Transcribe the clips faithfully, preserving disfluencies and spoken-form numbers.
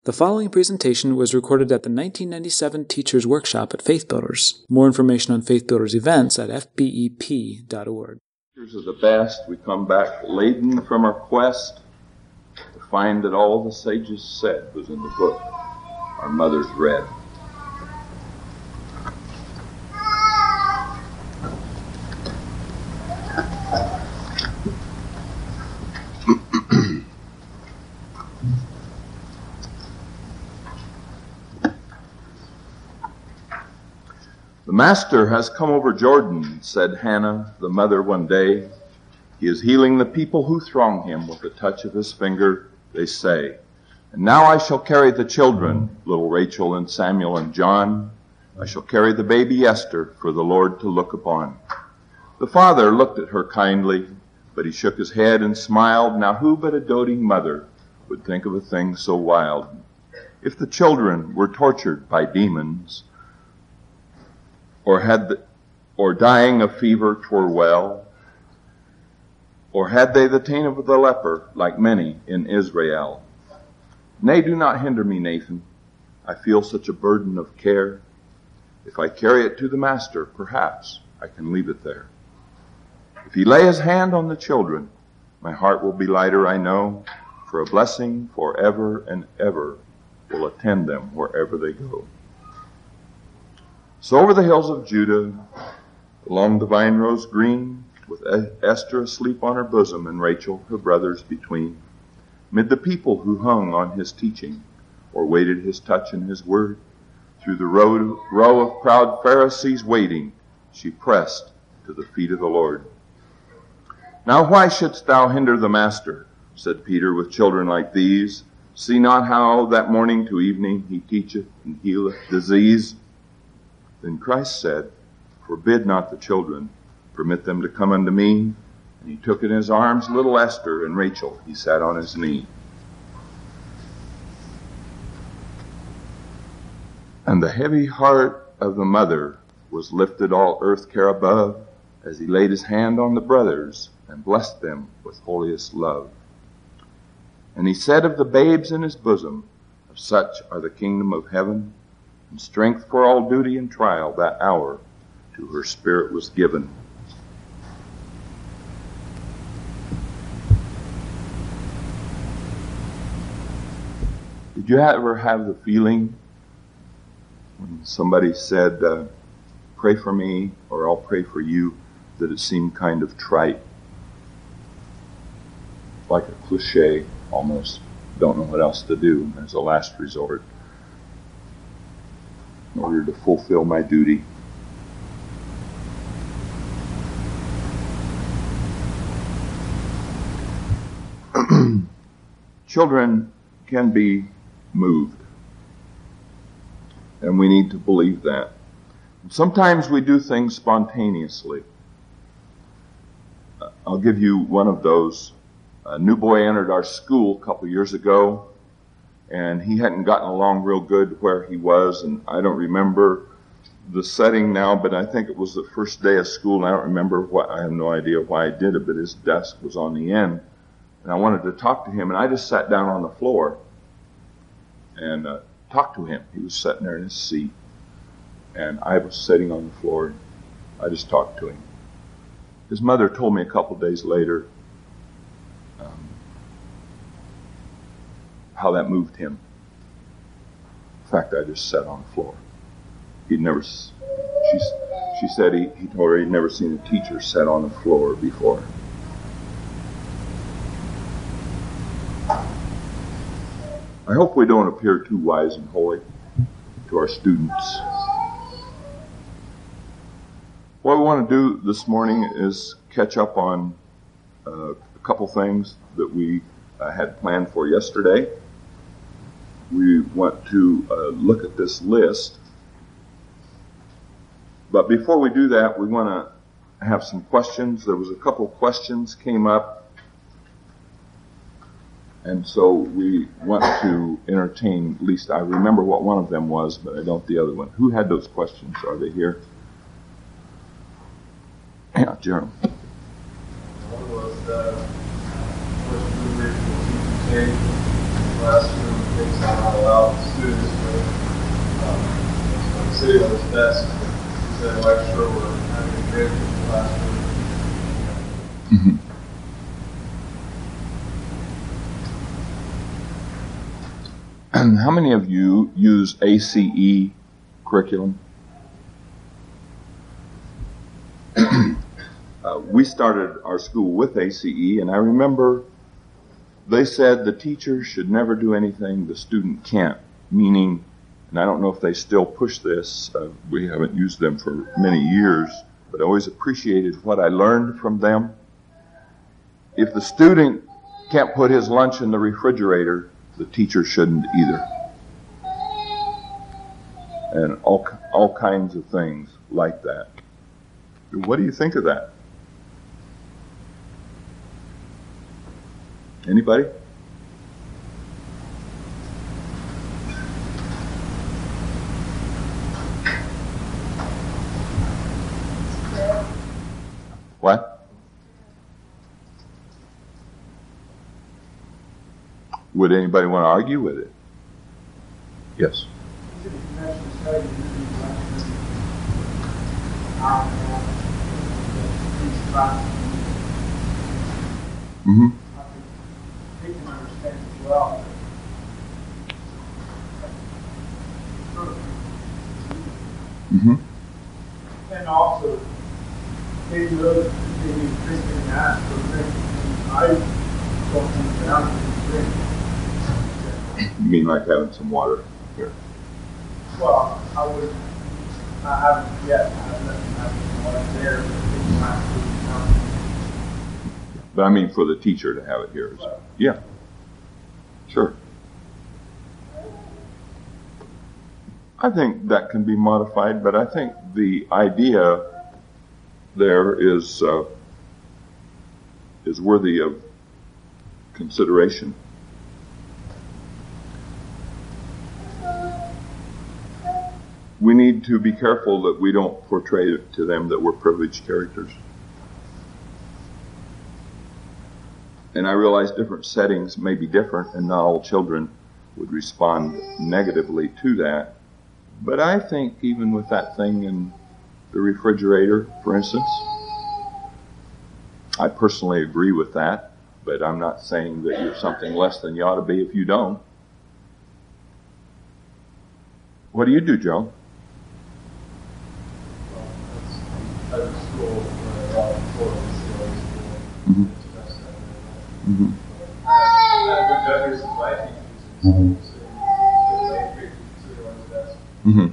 The following presentation was recorded at the nineteen ninety-seven Teachers Workshop at Faith Builders. More information on Faith Builders events at f b e p dot org. Teachers are the best. We come back laden from our quest to find that all the sages said was in the book our mothers read. The Master has come over Jordan, said Hannah, the mother, one day. He is healing the people who throng him with the touch of his finger, they say. And now I shall carry the children, little Rachel and Samuel and John. I shall carry the baby Esther for the Lord to look upon. The father looked at her kindly, but he shook his head and smiled. Now who but a doting mother would think of a thing so wild? If the children were tortured by demons, or had the, or dying of fever, 'twere well, or had they the taint of the leper, like many in Israel. Nay, do not hinder me, Nathan. I feel such a burden of care. If I carry it to the Master, perhaps I can leave it there. If he lay his hand on the children, my heart will be lighter, I know, for a blessing forever and ever will attend them wherever they go. So over the hills of Judah, along the vine rows green, with Esther asleep on her bosom and Rachel, her brothers, between, mid the people who hung on his teaching, or waited his touch and his word, through the row, row of proud Pharisees waiting, she pressed to the feet of the Lord. Now why shouldst thou hinder the Master, said Peter, with children like these? See not how that morning to evening he teacheth and healeth disease? Then Christ said, forbid not the children, permit them to come unto me. And he took in his arms little Esther, and Rachel he sat on his knee. And the heavy heart of the mother was lifted all earth care above, as he laid his hand on the brothers, and blessed them with holiest love. And he said of the babes in his bosom, of such are the kingdom of heaven, and strength for all duty and trial that hour to her spirit was given. Did you ever have the feeling when somebody said, uh, pray for me, or I'll pray for you, that it seemed kind of trite? Like a cliche, almost. Don't know what else to do as a last resort, in order to fulfill my duty. Children can be moved, and we need to believe that. Sometimes we do things spontaneously. I'll give you one of those. A new boy entered our school a couple years ago, and he hadn't gotten along real good where he was, and I don't remember the setting now, but I think it was the first day of school, and I don't remember what, I have no idea why I did it, but his desk was on the end, and I wanted to talk to him, and I just sat down on the floor and uh, talked to him. He was sitting there in his seat, and I was sitting on the floor. I just talked to him. His mother told me a couple days later um, how that moved him. In fact, I just sat on the floor. He'd never, she, she said he, he told her he'd never seen a teacher sit on the floor before. I hope we don't appear too wise and holy to our students. What we want to do this morning is catch up on uh, a couple things that we uh, had planned for yesterday. We want to uh, look at this list. But before we do that, we want to have some questions. There was a couple of questions came up. And so we want to entertain, at least I remember what one of them was, but I don't the other one. Who had those questions? Are they here? Yeah, Jerome. One was, uh, what you were teaching today, classroom, things are not allowed to students, but um, I'm sitting on his desk, he's at a lecture or having a drink in the classroom. Mm-hmm. And how many of you use A C E curriculum? uh, we started our school with A C E, and I remember they said the teacher should never do anything the student can't, meaning, and I don't know if they still push this, uh, we haven't used them for many years, but I always appreciated what I learned from them. If the student can't put his lunch in the refrigerator, the teacher shouldn't either. And all all kinds of things like that. What do you think of that? Anybody? What? Would anybody want to argue with it? Yes. Mm-hmm. They can understand as well. Mm-hmm. And also, they know that they need drinking and ask for a drink. I don't think down to drink. You mean like having some water here? Well, I would, I haven't yet, I haven't had some water there, but I think I have to come. But I mean for the teacher to have it here. So, yeah. Sure. I think that can be modified, but I think the idea there is uh, is worthy of consideration. We need to be careful that we don't portray to them that we're privileged characters. And I realize different settings may be different, and not all children would respond negatively to that. But I think even with that thing in the refrigerator, for instance, I personally agree with that, but I'm not saying that you're something less than you ought to be if you don't. What do you do, Joe? At the school, where a lot of employees skills, Mm-hmm. Mm-hmm. I have good judges and my teachers, Mm-hmm. so they treat consider the best. Mm-hmm.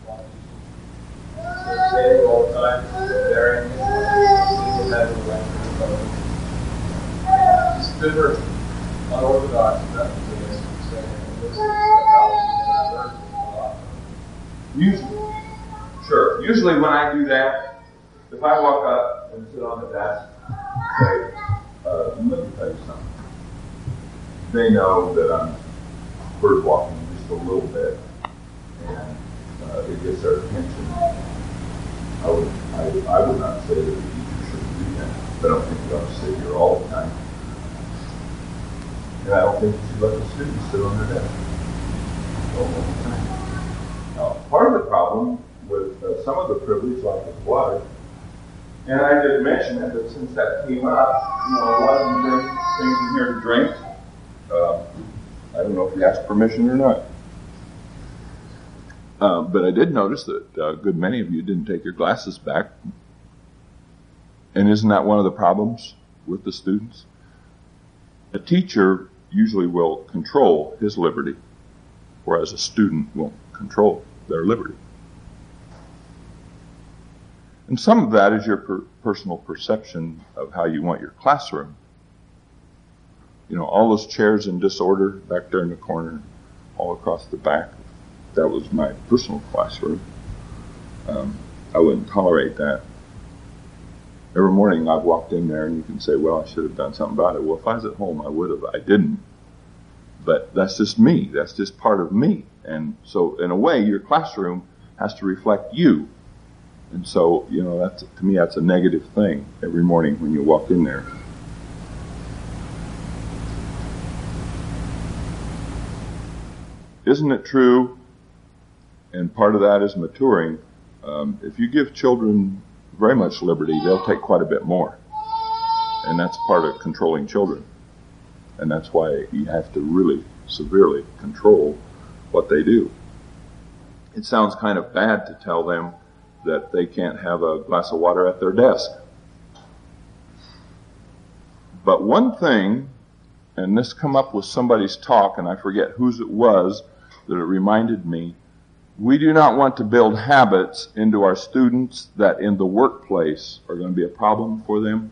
So saying all the time, bearing, single head of lecture, just different, unorthodox methods, I guess you could say. And this is psychology that I learned a lot. Usually, sure. Usually when I do that, if I walk up and sit on the desk and say, uh, let me tell you something. They know that I'm bird walking just a little bit, and uh, it gets their attention. I would, I, I would not say that the teacher shouldn't do that, but I don't think you ought to sit here all the time. And I don't think you should let the students sit on their desk all the time. Now, part of the problem with uh, some of the privilege, like with water, and I did mention it, but since that came up, you know, a lot of you bring things in here to drink. Uh, I don't know if you asked permission or not. Uh, but I did notice that a good many of you didn't take your glasses back. And isn't that one of the problems with the students? A teacher usually will control his liberty, whereas a student won't control their liberty. And some of that is your per- personal perception of how you want your classroom. You know, all those chairs in disorder back there in the corner, all across the back. That was my personal classroom. Um, I wouldn't tolerate that. Every morning I've walked in there and you can say, well, I should have done something about it. Well, if I was at home, I would have. I didn't. But that's just me. That's just part of me. And so in a way, your classroom has to reflect you. And so, you know, that's, to me, that's a negative thing every morning when you walk in there. isn't it true, and part of that is maturing, um, if you give children very much liberty, they'll take quite a bit more. And that's part of controlling children. And that's why you have to really severely control what they do. It sounds kind of bad to tell them that they can't have a glass of water at their desk. But one thing, and this come up with somebody's talk, and I forget whose it was, that it reminded me, we do not want to build habits into our students that in the workplace are going to be a problem for them.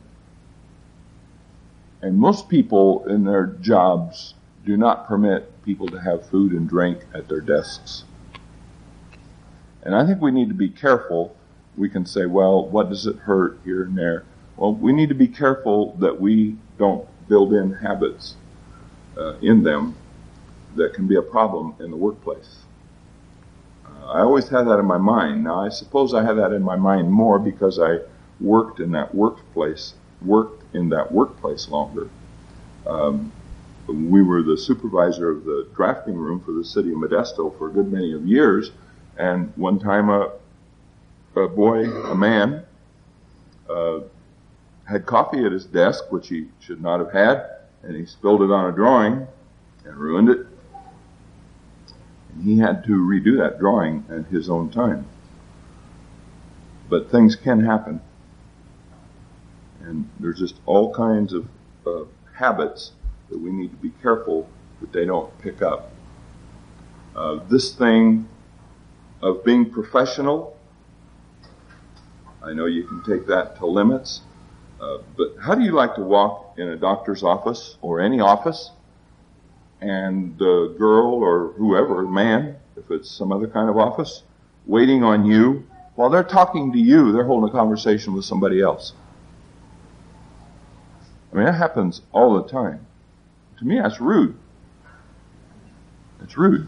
And most people in their jobs do not permit people to have food and drink at their desks. And I think we need to be careful. We can say, well, what does it hurt here and there? Well, we need to be careful that we don't build in habits uh, in them that can be a problem in the workplace. Uh, I always had that in my mind. Now, I suppose I had that in my mind more because I worked in that workplace, worked in that workplace longer. Um, we were the supervisor of the drafting room for the city of Modesto for a good many of years, and one time a, a boy, a man, uh, had coffee at his desk, which he should not have had, and he spilled it on a drawing and ruined it. And he had to redo that drawing at his own time. But things can happen. And there's just all kinds of uh, habits that we need to be careful that they don't pick up. Uh, this thing of being professional, I know you can take that to limits, uh, but how do you like to walk in a doctor's office or any office and the girl or whoever, man, if it's some other kind of office, waiting on you, while they're talking to you, they're holding a conversation with somebody else? I mean, that happens all the time. To me, that's rude. It's rude.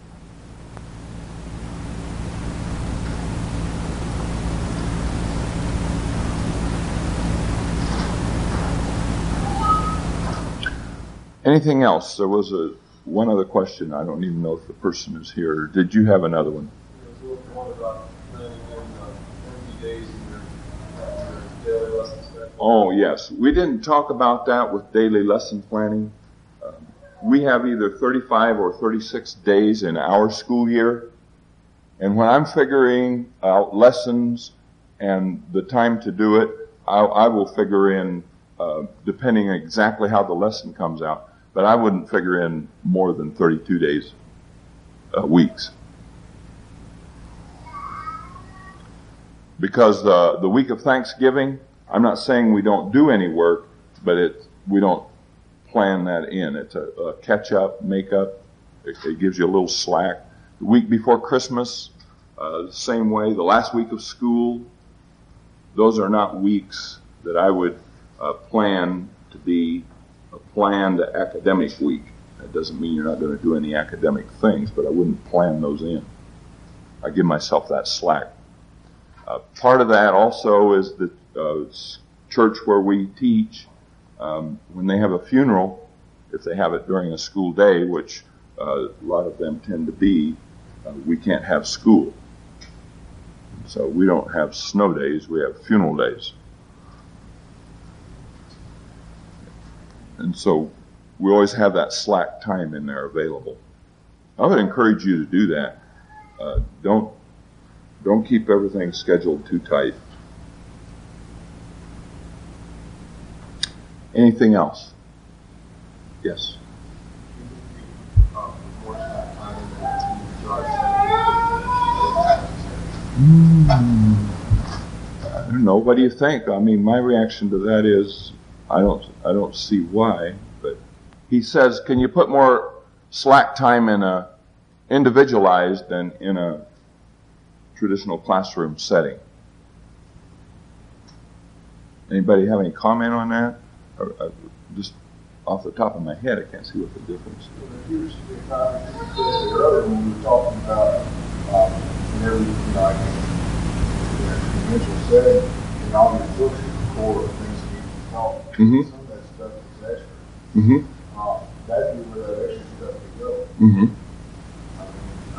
Anything else? There was a one other question. I don't even know if the person is here. Did you have another one? There was one about planning in thirty days in your daily lessons. Oh, yes. We didn't talk about that with daily lesson planning. Um, we have either thirty-five or thirty-six days in our school year. And when I'm figuring out lessons and the time to do it, I, I will figure in, uh, depending on exactly how the lesson comes out, but I wouldn't figure in more than thirty-two days, uh, weeks. Because the, the week of Thanksgiving, I'm not saying we don't do any work, but it, we don't plan that in. It's a, a catch-up, make-up. It, it gives you a little slack. The week before Christmas, uh, the same way. The last week of school, those are not weeks that I would uh, plan to be a planned academic week. That doesn't mean you're not going to do any academic things, but I wouldn't plan those in. I give myself that slack. Uh, part of that also is the uh, church where we teach, um, when they have a funeral, if they have it during a school day, which uh, a lot of them tend to be, uh, we can't have school. So we don't have snow days, we have funeral days. And so we always have that slack time in there available. I would encourage you to do that. Uh, don't Don't keep everything scheduled too tight. Anything else? Yes. Mm. I don't know. What do you think? I mean, my reaction to that is, I don't, I don't see why. But he says, can you put more slack time in a individualized than in a traditional classroom setting? Anybody have any comment on that? Or, uh, just off the top of my head, I can't see what the difference is. Here's the time earlier when we were talking about um, whenever you know, like in a conventional setting, and all your books you record things that you can talk. Mm-hmm. Some of that stuff is extra. Mm-hmm. Um, that'd be where that extra stuff would go. Mm-hmm. I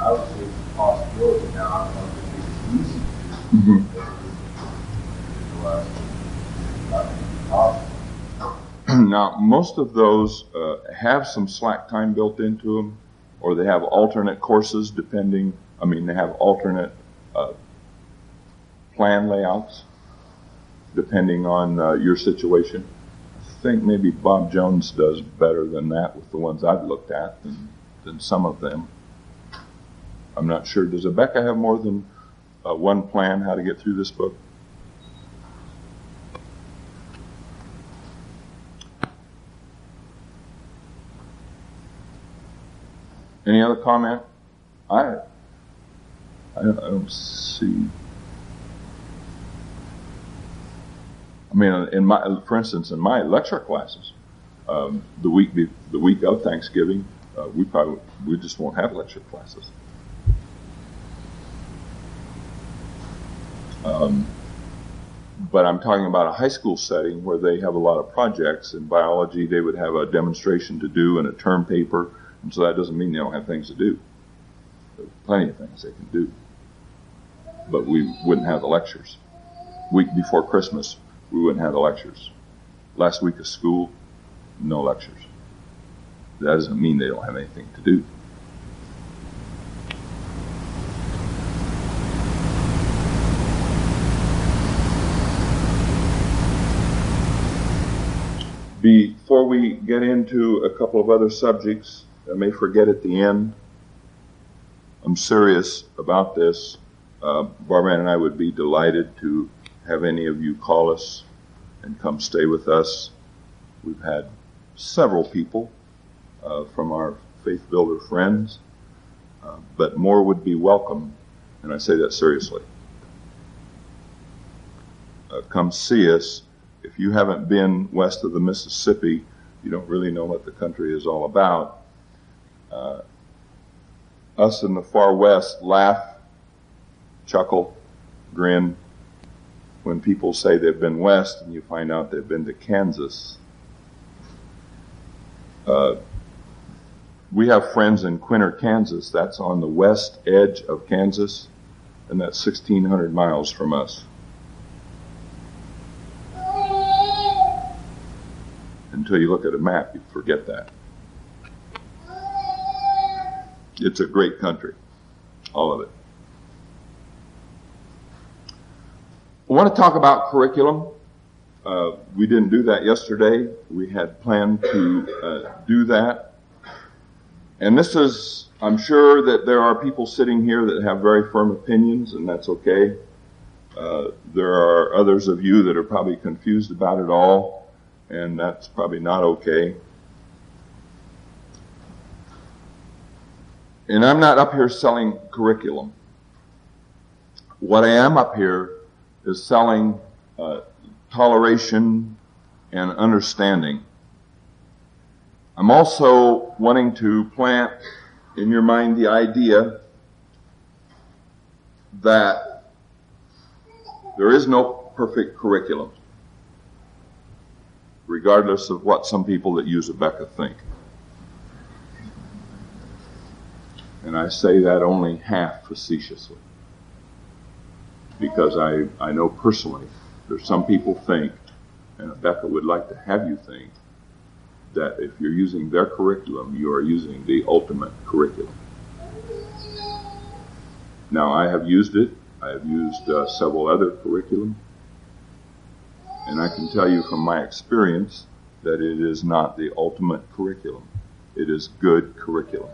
obviously it's a possibility now. I don't know if it'd be easy to Mm-hmm. individualize it. Not possible. Now, most of those uh, have some slack time built into them, or they have alternate courses depending, I mean, they have alternate uh, plan layouts depending on uh, your situation. I think maybe Bob Jones does better than that with the ones I've looked at than, than some of them. I'm not sure. Does Abeka have more than uh, one plan how to get through this book? Any other comment? I, I, don't, I don't see. I mean, in my, for instance, in my lecture classes, um, the week be, the week of Thanksgiving, uh, we probably we just won't have lecture classes. Um, but I'm talking about a high school setting where they have a lot of projects. In biology, they would have a demonstration to do and a term paper. And so that doesn't mean they don't have things to do. There's plenty of things they can do. But we wouldn't have the lectures. Week before Christmas, we wouldn't have the lectures. Last week of school, no lectures. That doesn't mean they don't have anything to do. Before we get into a couple of other subjects, I may forget at the end. I'm serious about this. Uh, Barbara and I would be delighted to have any of you call us and come stay with us. We've had several people uh, from our Faith Builder friends, uh, but more would be welcome, and I say that seriously. Uh, come see us. If you haven't been west of the Mississippi, you don't really know what the country is all about. Uh, us in the far west laugh, chuckle, grin when people say they've been west and you find out they've been to Kansas. Uh, we have friends in Quinter, Kansas. That's on the west edge of Kansas, and that's sixteen hundred miles from us. Until you look at a map, you forget that. It's a great country, all of it. I want to talk about curriculum. Uh, we didn't do that yesterday. We had planned to uh, do that. And this is, I'm sure that there are people sitting here that have very firm opinions, and that's okay. Uh, there are others of you that are probably confused about it all, and that's probably not okay. And I'm not up here selling curriculum. What I am up here is selling uh, toleration and understanding. I'm also wanting to plant in your mind the idea that there is no perfect curriculum, regardless of what some people that use Abeka think. And I say that only half facetiously, because I, I know personally there's some people think, and Abeka would like to have you think, that if you're using their curriculum, you are using the ultimate curriculum. Now, I have used it. I have used uh, several other curriculum, and I can tell you from my experience that it is not the ultimate curriculum. It is good curriculum.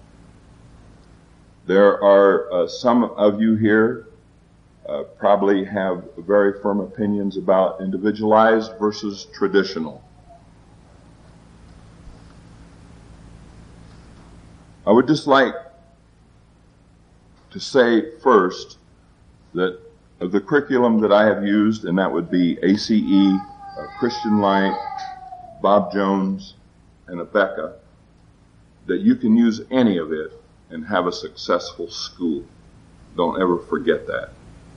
There are uh, some of you here uh, probably have very firm opinions about individualized versus traditional. I would just like to say first that of the curriculum that I have used, and that would be A C E, uh, Christian Light, Bob Jones, and Abeka, that you can use any of it and have a successful school. Don't ever forget that.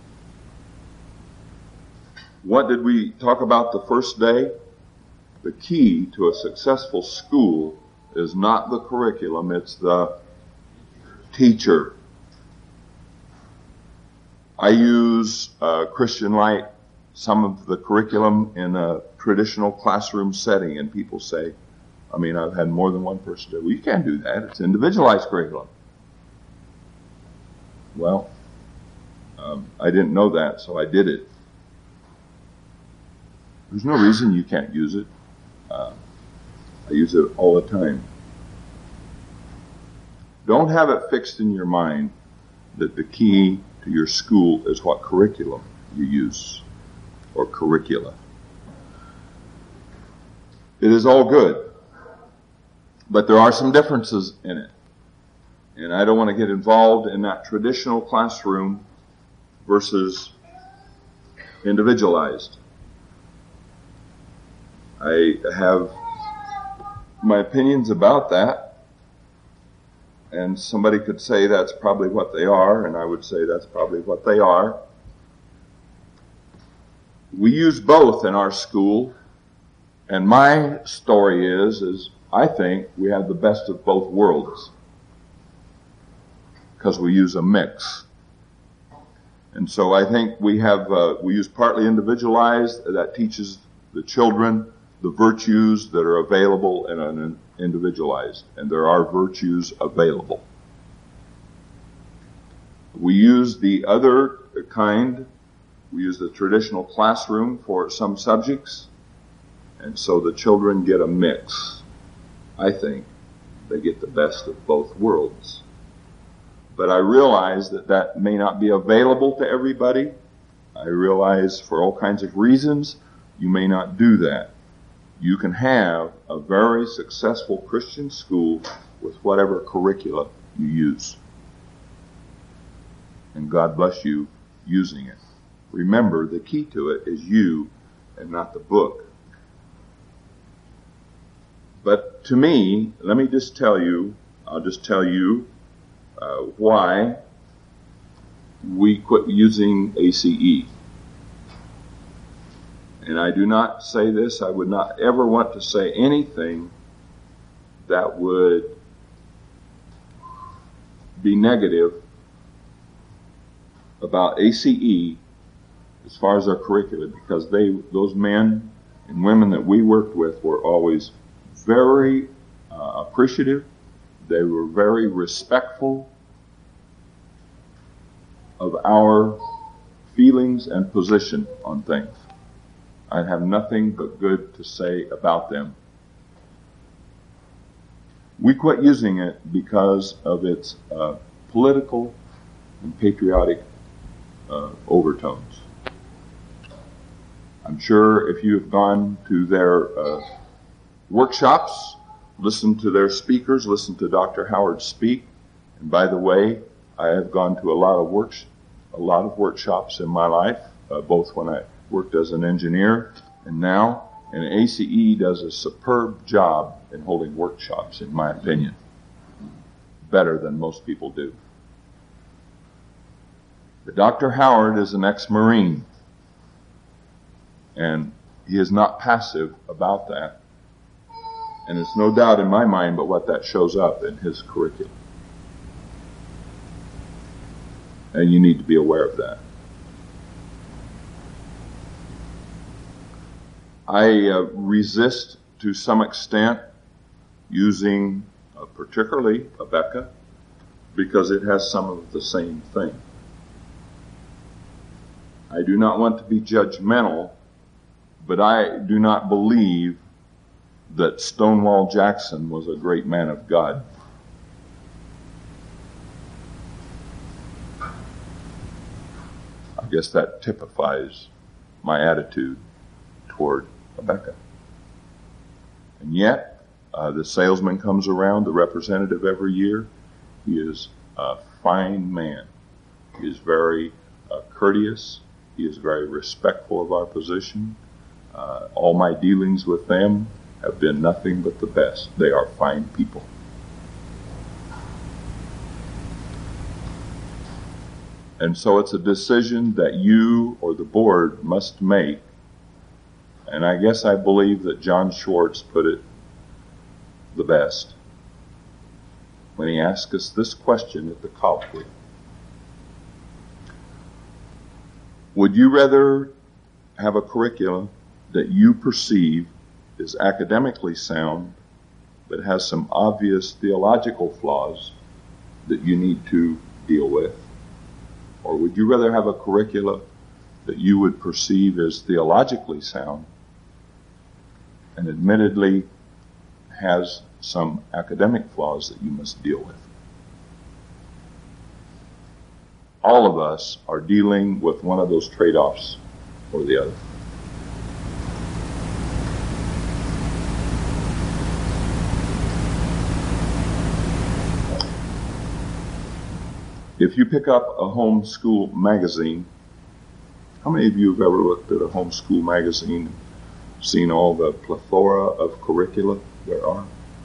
What did we talk about the first day? The key to a successful school is not the curriculum, it's the teacher. I use uh, Christian Light, some of the curriculum in a traditional classroom setting, and people say, I mean, I've had more than one person say, well, you can't do that. It's individualized curriculum. Well, um, I didn't know that, so I did it. There's no reason you can't use it. Uh, I use it all the time. Don't have it fixed in your mind that the key to your school is what curriculum you use, or curricula. It is all good, but there are some differences in it. And I don't want to get involved in that traditional classroom versus individualized. I have my opinions about that. And somebody could say that's probably what they are, and I would say that's probably what they are. We use both in our school, and my story is, is I think we have the best of both worlds, because we use a mix. And so I think we have, uh, we use partly individualized, that teaches the children the virtues that are available in an individualized, and there are virtues available. We use the other kind, we use the traditional classroom for some subjects, and so the children get a mix. I think they get the best of both worlds. But I realize that that may not be available to everybody. I realize for all kinds of reasons you may not do that. You can have a very successful Christian school with whatever curricula you use. And God bless you using it. Remember, the key to it is you and not the book. But to me, let me just tell you, I'll just tell you uh, why we quit using A C E. And I do not say this, I would not ever want to say anything that would be negative about A C E as far as our curricula, because they, those men and women that we worked with were always very uh, appreciative. They were very respectful of our feelings and position on things. I have nothing but good to say about them. We quit using it because of its uh, political and patriotic uh, overtones. I'm sure if you have gone to their uh, workshops, listened to their speakers, listened to Doctor Howard speak, and by the way, I have gone to a lot of works, a lot of workshops in my life, uh, both when I worked as an engineer and now, and A C E does a superb job in holding workshops, in my opinion. Better than most people do. But Doctor Howard is an ex-Marine, and he is not passive about that. And it's no doubt in my mind but what that shows up in his curriculum. And you need to be aware of that. I uh, resist to some extent using uh, particularly Abeka because it has some of the same thing. I do not want to be judgmental, but I do not believe that Stonewall Jackson was a great man of God. I guess that typifies my attitude toward Abeka. And yet, uh, the salesman comes around, the representative every year. He is a fine man. He is very uh, courteous. He is very respectful of our position. Uh, all my dealings with them have been nothing but the best. They are fine people. And so it's a decision that you or the board must make. And I guess I believe that John Schwartz put it the best when he asked us this question at the colloquy. Would you rather have a curriculum that you perceive is academically sound but has some obvious theological flaws that you need to deal with? Or would you rather have a curriculum that you would perceive as theologically sound and admittedly has some academic flaws that you must deal with? All of us are dealing with one of those trade-offs or the other. If you pick up a homeschool magazine, how many of you have ever looked at a homeschool magazine, seen all the plethora of curricula there are?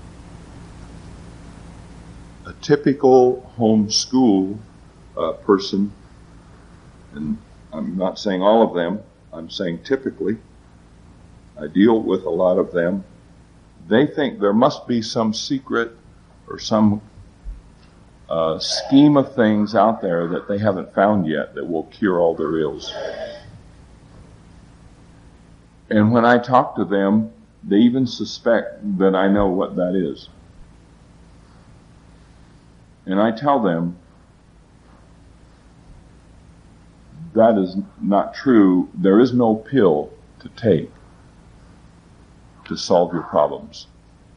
A typical homeschool uh, person, and I'm not saying all of them, I'm saying typically, I deal with a lot of them, they think there must be some secret or some uh, scheme of things out there that they haven't found yet that will cure all their ills. And when I talk to them, they even suspect that I know what that is. And I tell them, that is not true. There is no pill to take to solve your problems.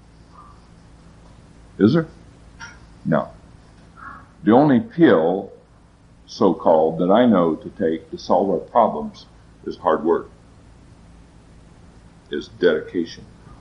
Is there? No. The only pill, so-called, that I know to take to solve our problems is hard work, is dedication.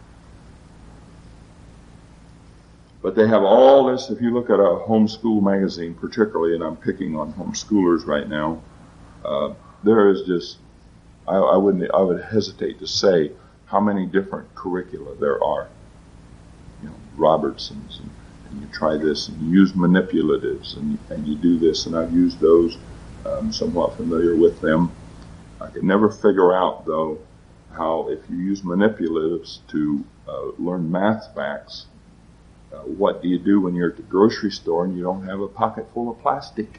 But they have all this. If you look at a homeschool magazine particularly, and I'm picking on homeschoolers right now, uh, there is just, I, I wouldn't, I would hesitate to say how many different curricula there are. You know, Robertson's, and, and you try this, and you use manipulatives, and you, and you do this, and I've used those. I'm somewhat familiar with them. I could never figure out, though, how if you use manipulatives to uh, learn math facts, uh, what do you do when you're at the grocery store and you don't have a pocket full of plastic?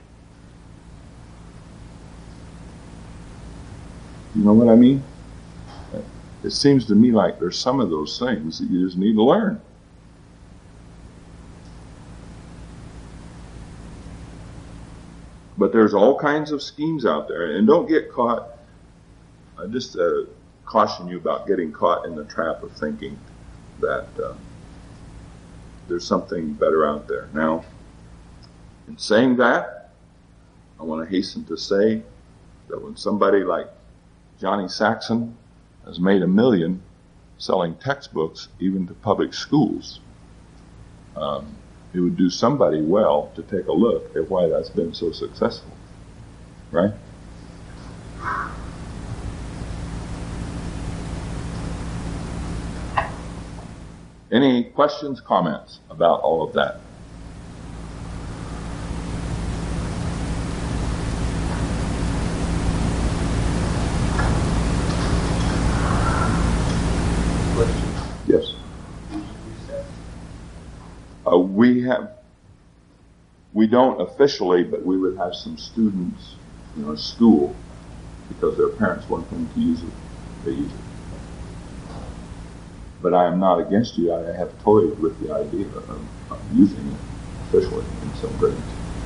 You know what I mean? It seems to me like there's some of those things that you just need to learn. But there's all kinds of schemes out there, and don't get caught. I just uh, caution you about getting caught in the trap of thinking that uh, there's something better out there. Now, in saying that, I want to hasten to say that when somebody like Johnny Saxon has made a million selling textbooks even to public schools, um, it would do somebody well to take a look at why that's been so successful, right? Any questions, comments about all of that? Yes. Uh, we have, we don't officially, but we would have some students, you know, at school, because their parents want them to use it, they use it. But I am not against you. I have toyed with the idea of, of using it officially in some grades.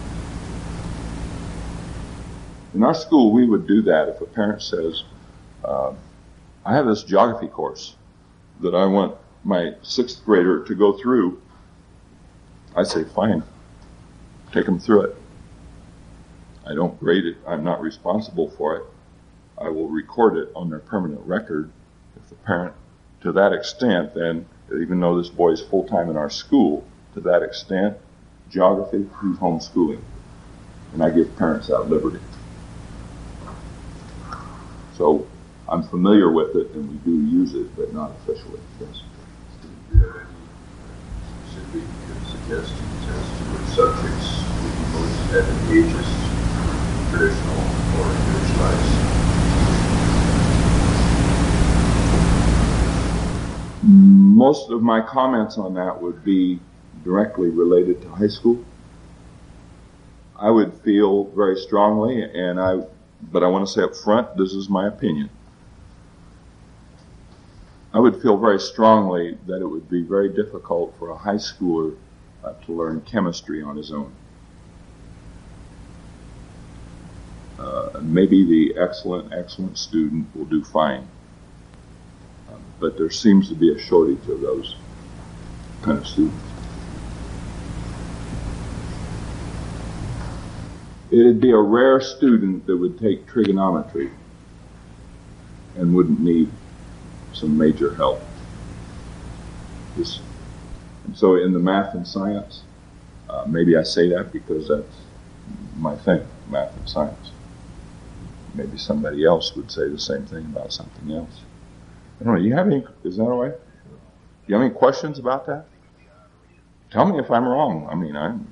In our school, we would do that if a parent says, uh, I have this geography course that I want my sixth grader to go through. I say, fine, take them through it. I don't grade it. I'm not responsible for it. I will record it on their permanent record. If the parent, to that extent, then, even though this boy is full-time in our school, to that extent, geography, he's homeschooling. And I give parents that liberty. So I'm familiar with it, and we do use it, but not officially. Yes. Do you have any specific suggestions as to which subjects would be most advantageous, traditional or individualized? Most of my comments on that would be directly related to high school. I would feel very strongly, and I but I want to say up front, this is my opinion. I would feel very strongly that it would be very difficult for a high schooler uh, to learn chemistry on his own. Uh, maybe the excellent, excellent student will do fine. Um, but there seems to be a shortage of those kind of students. It'd be a rare student that would take trigonometry and wouldn't need some major help. This, and so in the math and science, uh, maybe I say that because that's my thing, math and science. Maybe somebody else would say the same thing about something else. I don't know, you have any, is that all right? You have any questions about that? Tell me if I'm wrong. I mean, I'm,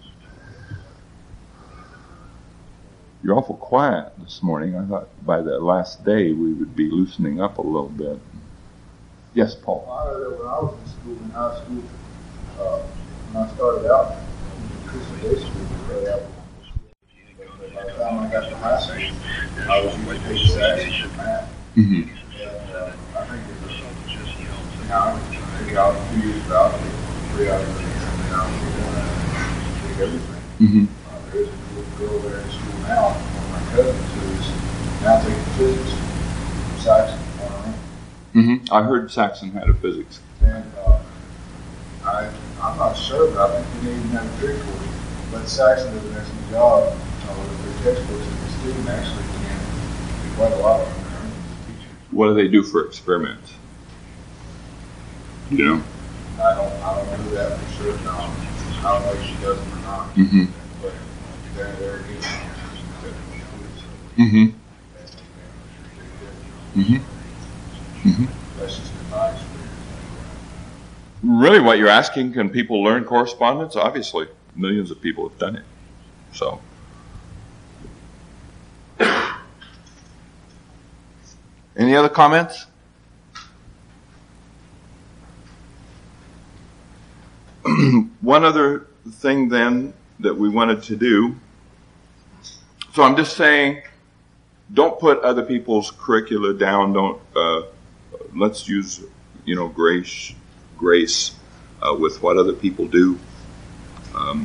you're awful quiet this morning. I thought by the last day we would be loosening up a little bit. Yes, Paul. Well, I know that when I was in school, in high school, uh, when I started out in Christian day school, we started out. By the time I got to high school, I was using page six for math. Mm-hmm. And uh, I think it was, you know, I took out two years of algebra, three out of six, and then I was doing everything. Mm-hmm. Uh, there's a little girl there in school now, one of my cousins, who's now taking physics from Saxon on her own. Mm-hmm. I heard Saxon had a physics. And uh, I, I'm not sure, but I think we didn't even have a trig course. But Saxon does an excellent job uh, with their textbooks, and the student actually can do quite a lot of them. What do they do for experiments? You know? I don't, I don't know that for sure. No, I don't know if she does them or not. Mm-hmm. But they're, they're good. Mm-hmm. Mm-hmm. Mm-hmm. That's just been my experience. Really, what you're asking, can people learn correspondence? Obviously, millions of people have done it. So, any other comments? One other thing then that we wanted to do. So I'm just saying, don't put other people's curricula down. Don't. Uh, let's use, you know, grace, grace uh, with what other people do. Um,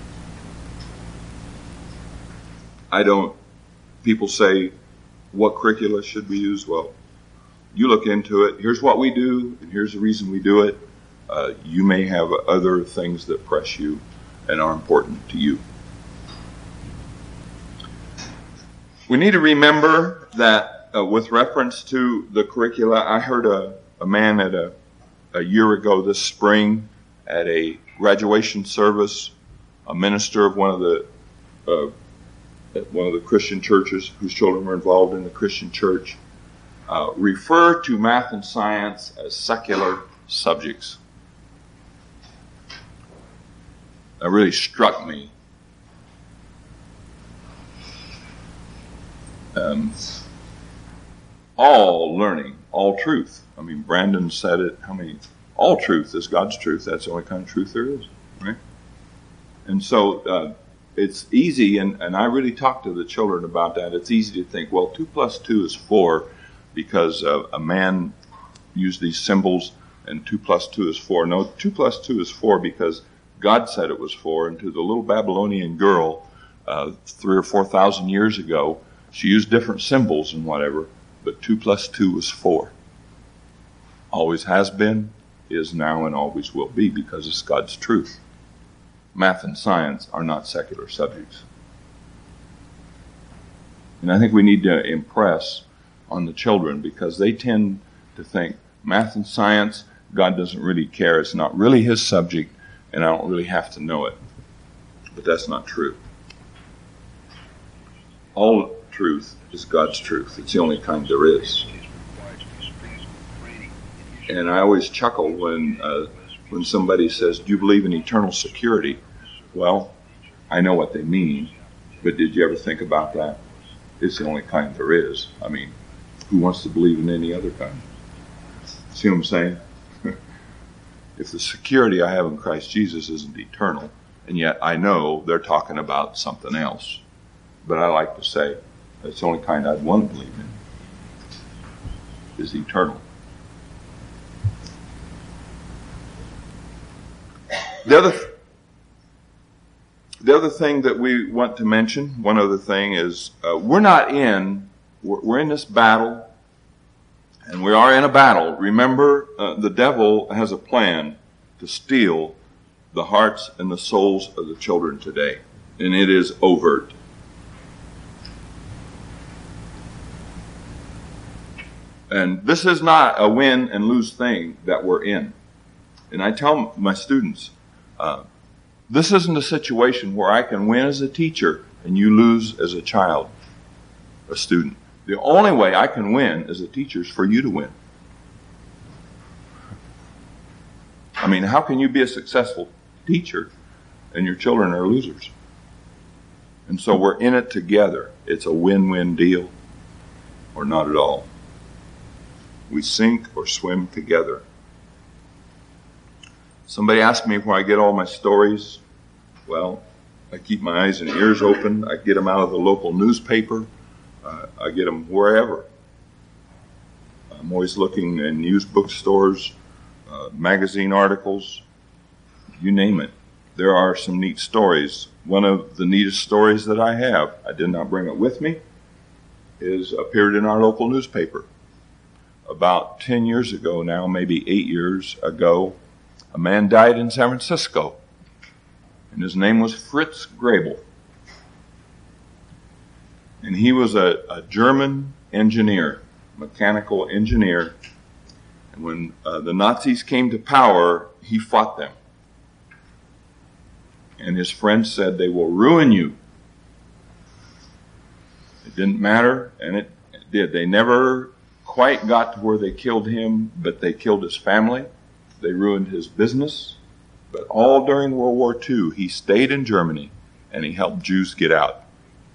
I don't. People say, what curricula should be used? Well, you look into it. Here's what we do, and here's the reason we do it. Uh, you may have other things that press you and are important to you. We need to remember that uh, with reference to the curricula, I heard a, a man at a, a year ago this spring at a graduation service, a minister of one of the uh, at one of the Christian churches whose children were involved in the Christian church, uh, refer to math and science as secular subjects. That really struck me. Um, all learning, all truth. I mean, Brandon said it. How many? All truth is God's truth. That's the only kind of truth there is, right? And so uh, it's easy, and, and I really talk to the children about that. It's easy to think, well, two plus two is four because uh, a man used these symbols, and two plus two is four. No, two plus two is four because God said it was four, and to the little Babylonian girl uh, three or four thousand years ago, she used different symbols and whatever, but two plus two is four. Always has been, is now, and always will be because it's God's truth. Math and science are not secular subjects. And I think we need to impress on the children because they tend to think math and science, God doesn't really care. It's not really his subject, and I don't really have to know it. But that's not true. All truth is God's truth. It's the only kind there is. And I always chuckle when uh, when somebody says, do you believe in eternal security? Well, I know what they mean, but did you ever think about that? It's the only kind there is. I mean, who wants to believe in any other kind? See what I'm saying? If the security I have in Christ Jesus isn't eternal, and yet I know they're talking about something else. But I like to say, That's the only kind I'd want to believe in, is eternal. The other, the other thing that we want to mention, one other thing is, uh, we're not in, we're, we're in this battle, and we are in a battle. Remember, uh, the devil has a plan to steal the hearts and the souls of the children today, and it is overt. And this is not a win and lose thing that we're in. And I tell my students, uh, this isn't a situation where I can win as a teacher and you lose as a child, a student. The only way I can win as a teacher is for you to win. I mean, how can you be a successful teacher and your children are losers? And so we're in it together. It's a win-win deal, or not at all. We sink or swim together. Somebody asked me where I get all my stories. Well, I keep my eyes and ears open. I get them out of the local newspaper. Uh, I get them wherever. I'm always looking in used bookstores, uh, magazine articles, you name it. There are some neat stories. One of the neatest stories that I have, I did not bring it with me, is appeared in our local newspaper. About ten years ago now, maybe eight years ago, a man died in San Francisco, and his name was Fritz Grabel. And he was a, a German engineer, mechanical engineer. And when uh, the Nazis came to power, he fought them. And his friends said, they will ruin you. It didn't matter, and it did. They never quite got to where they killed him, but they killed his family. They ruined his business. But all during World War Two, he stayed in Germany, and he helped Jews get out.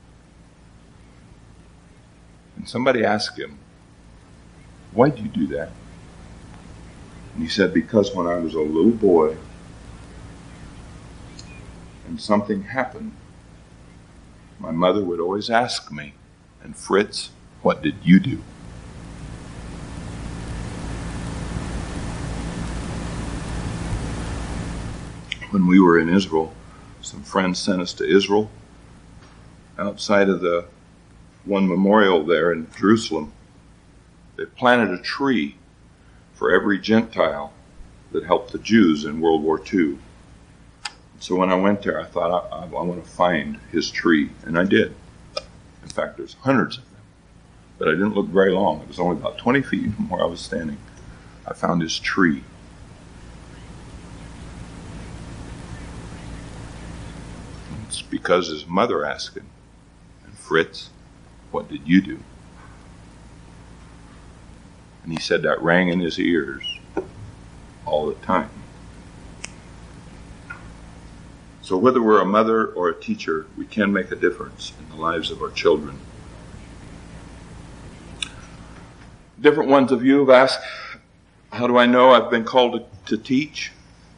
And somebody asked him, why did you do that? And he said, because when I was a little boy and something happened, my mother would always ask me, and Fritz, what did you do? When we were in Israel, some friends sent us to Israel. Outside of the one memorial there in Jerusalem, they planted a tree for every Gentile that helped the Jews in World War Two. So when I went there, I thought, I, I, I want to find his tree, and I did. In fact, there's hundreds of them, but I didn't look very long. It was only about twenty feet from where I was standing. I found his tree. It's because his mother asked him, and Fritz, what did you do? And he said that rang in his ears all the time. So whether we're a mother or a teacher, we can make a difference in the lives of our children. Different ones of you have asked, how do I know I've been called to, to teach?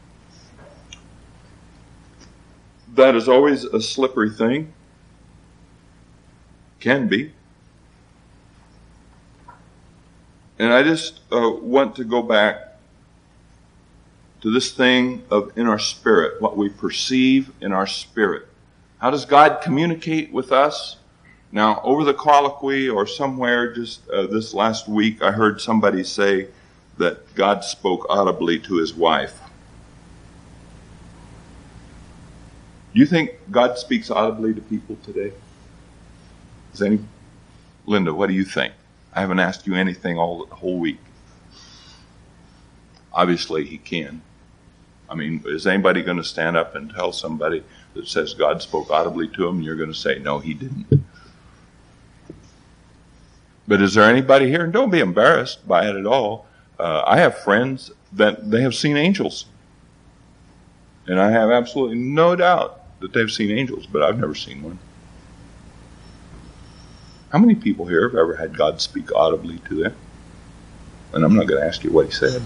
That is always a slippery thing. Can be. And I just uh, want to go back to this thing of in our spirit, what we perceive in our spirit. How does God communicate with us? Now, over the colloquy or somewhere just uh, this last week, I heard somebody say that God spoke audibly to his wife. Do you think God speaks audibly to people today? Is any, Linda, what do you think? I haven't asked you anything all the whole week. Obviously, he can. I mean, is anybody going to stand up and tell somebody that says God spoke audibly to him, and you're going to say, no, he didn't? But is there anybody here? And don't be embarrassed by it at all. Uh, I have friends that they have seen angels. And I have absolutely no doubt that they've seen angels, but I've never seen one. How many people here have ever had God speak audibly to them? And I'm not going to ask you what he said.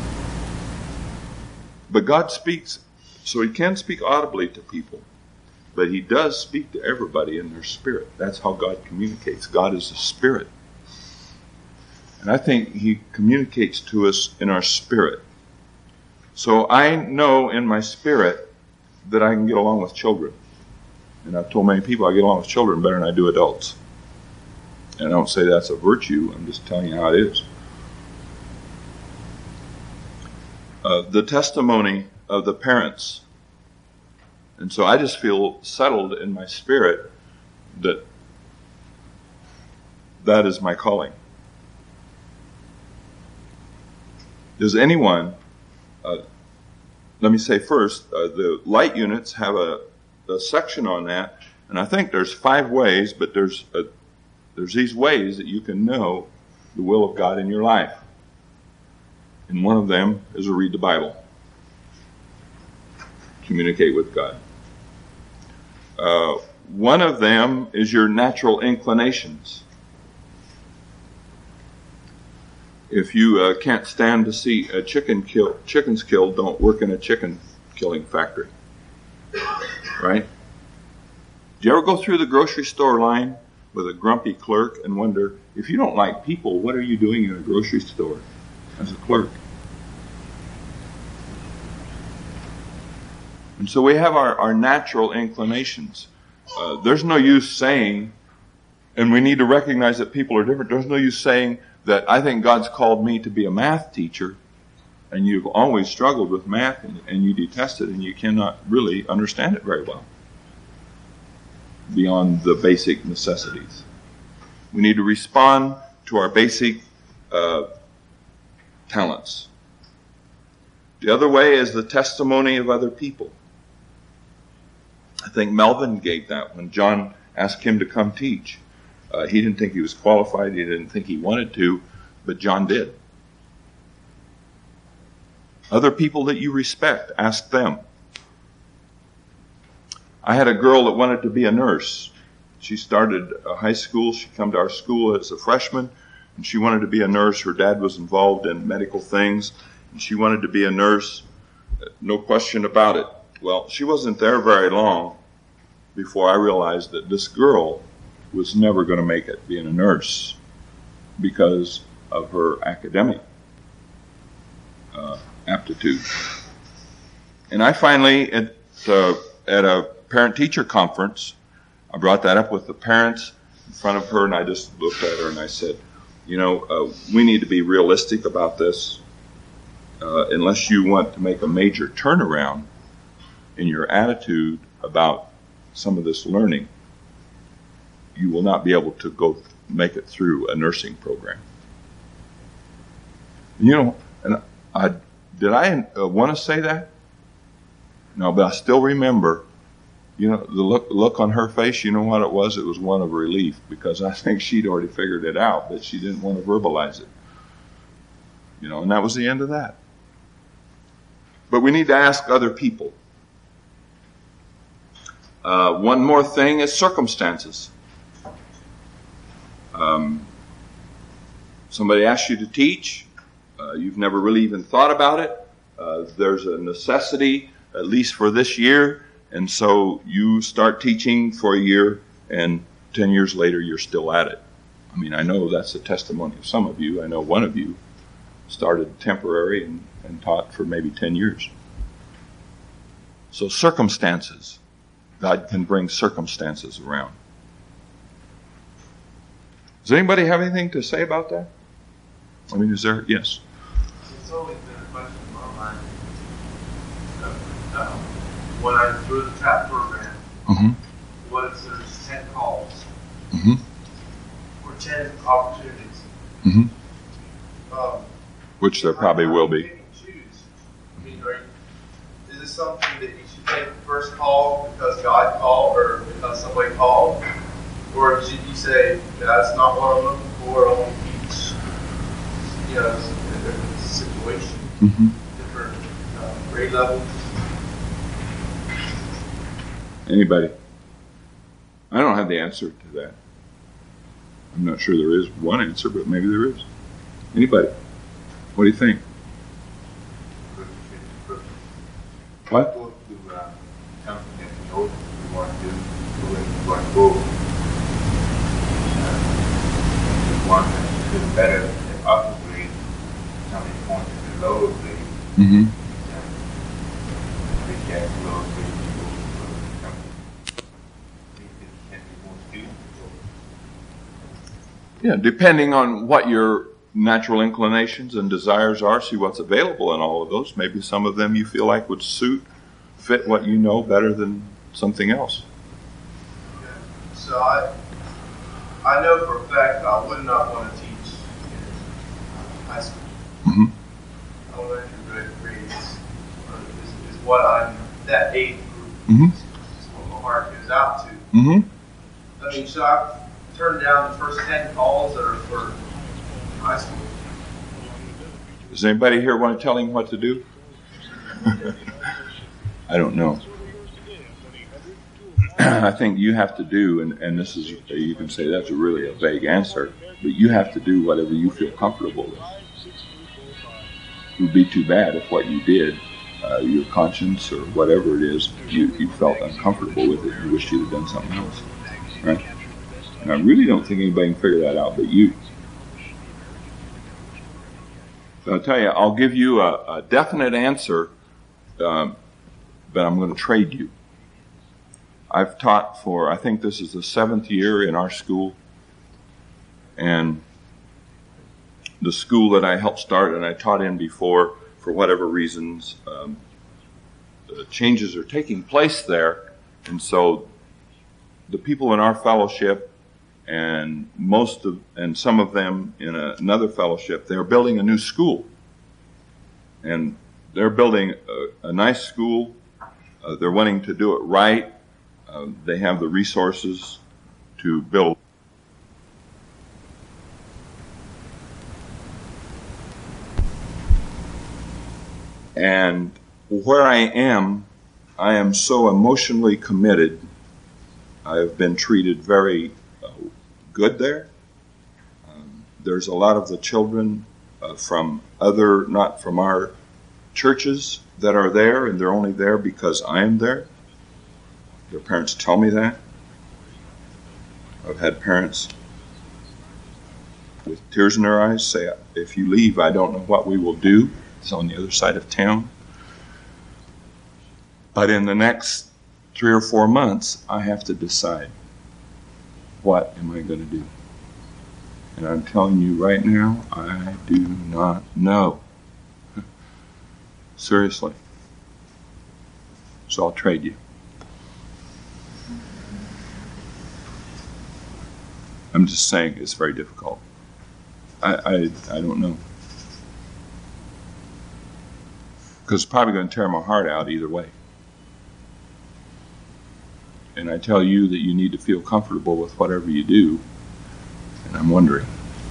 But God speaks, so he can speak audibly to people. But he does speak to everybody in their spirit. That's how God communicates. God is a spirit. And I think he communicates to us in our spirit. So I know in my spirit that I can get along with children. And I've told many people I get along with children better than I do adults. And I don't say that's a virtue. I'm just telling you how it is. Uh, the testimony of the parents. And so I just feel settled in my spirit that that is my calling. Does anyone, uh, let me say first, uh, the light units have a, a section on that, and I think there's five ways, but there's a, there's these ways that you can know the will of God in your life. And one of them is to read the Bible. Communicate with God. Uh, one of them is your natural inclinations. If you uh, can't stand to see a chicken kill, chickens killed, don't work in a chicken killing factory. Right? Do you ever go through the grocery store line with a grumpy clerk and wonder, if you don't like people, what are you doing in a grocery store as a clerk? And so we have our, our natural inclinations. Uh, there's no use saying, and we need to recognize that people are different, there's no use saying that I think God's called me to be a math teacher, and you've always struggled with math, and, and you detest it, and you cannot really understand it very well beyond the basic necessities. We need to respond to our basic uh, talents. The other way is the testimony of other people. I think Melvin gave that when John asked him to come teach. Uh, he didn't think he was qualified. He didn't think he wanted to, but John did. Other people that you respect, ask them. I had a girl that wanted to be a nurse. She started a high school. She came to our school as a freshman, and she wanted to be a nurse. Her dad was involved in medical things, and she wanted to be a nurse. No question about it. Well, she wasn't there very long before I realized that this girl was never going to make it being a nurse because of her academic uh, aptitude. And I finally, at, uh, at a parent-teacher conference, I brought that up with the parents in front of her, and I just looked at her and I said, you know, uh, we need to be realistic about this. Uh, unless you want to make a major turnaround in your attitude about some of this learning, you will not be able to go make it through a nursing program. You know, and I, did I uh, want to say that? No, but I still remember, you know, the look, look on her face, you know what it was? It was one of relief, because I think she'd already figured it out, but she didn't want to verbalize it. You know, and that was the end of that. But we need to ask other people. Uh, one more thing is circumstances. Um, somebody asks you to teach. Uh, you've never really even thought about it. Uh, there's a necessity, at least for this year. And so you start teaching for a year, and ten years later, you're still at it. I mean, I know that's a testimony of some of you. I know one of you started temporary and, and taught for maybe ten years. So circumstances. God can bring circumstances around. Does anybody have anything to say about that? I mean, is there? Yes. It's always been a question in my mind. Uh, uh, when I through the TRAP program, Mm-hmm. what if there's ten calls Mm-hmm. or ten opportunities? Mm-hmm. Um, Which there probably will be. Choose. I mean, are you, is this something that you should take the first call because God called or because somebody called? Or should you say, that's not what I'm looking for, I want to teach, you know, in a different situation, Mm-hmm. different uh, grade levels? Anybody? I don't have the answer to that. I'm not sure there is one answer, but maybe there is. Anybody? What do you think? What? Go to uh, something that we know we you want to do, where you want to go. Uh, you want to do better than upper grade, something pointed to the lower grade. Mm-hmm. They get lower grade people to something. They can be more students. Yeah, depending on what your natural inclinations and desires are, see what's available in all of those. Maybe some of them you feel like would suit, fit what you know better than something else. Okay. So I, I know for a fact I would not want to teach in high school. Mm-hmm. Elementary grade grades is, is what I'm, that age group Mm-hmm. is what my heart goes out to. Mm-hmm. I mean, should I turn down the first ten calls that are for high school? Does anybody here want to tell him what to do? I don't know. I think you have to do, and, and this is, you can say that's a really a vague answer, but you have to do whatever you feel comfortable with. It would be too bad if what you did, uh, your conscience or whatever it is, you, you felt uncomfortable with it and you wished you'd have done something else. Right? And I really don't think anybody can figure that out but you. So I'll tell you, I'll give you a, a definite answer, um, but I'm going to trade you. I've taught for, I think this is the seventh year in our school, and the school that I helped start and I taught in before, for whatever reasons, um, the changes are taking place there, and so the people in our fellowship and most of, and some of them in a, another fellowship, they're building a new school. And they're building a, a nice school. Uh, they're wanting to do it right. Uh, they have the resources to build. And where I am, I am so emotionally committed. I have been treated very uh, good there. Um, there's a lot of the children uh, from other, not from our churches that are there, and they're only there because I am there. Their parents tell me that. I've had parents with tears in their eyes say, if you leave, I don't know what we will do. It's on the other side of town. But in the next three or four months, I have to decide, what am I going to do? And I'm telling you right now, I do not know. Seriously. So I'll trade you. I'm just saying it's very difficult. I I, I don't know. Because it's probably going to tear my heart out either way. And I tell you that you need to feel comfortable with whatever you do. And I'm wondering.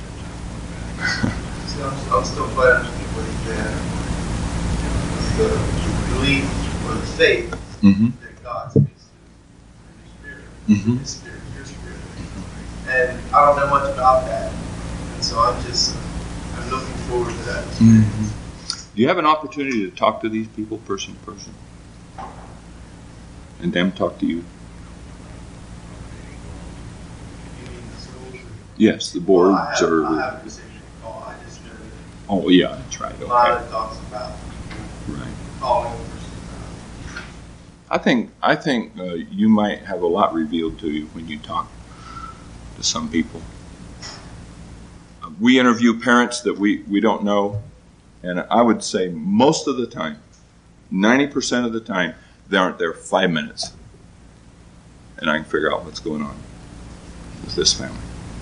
So I'm, I'm still glad what he's there. The belief or the faith Mm-hmm. that God speaks to your spirit, Mm-hmm. His spirit, your spirit. And I don't know much about that. And so I'm just, I'm looking forward to that experience. Mm-hmm. Do you have an opportunity to talk to these people person to person? And them talk to you? You mean the schools? Yes, the boards Well, I have, or... I haven't received a call. I just know that Oh, yeah, that's right. Okay. Lila talks about Right. calling the person. I think I think uh, you might have a lot revealed to you when you talk to some people. Uh, we interview parents that we, we don't know, and I would say most of the time, ninety percent of the time, they aren't there five minutes. And I can figure out what's going on with this family.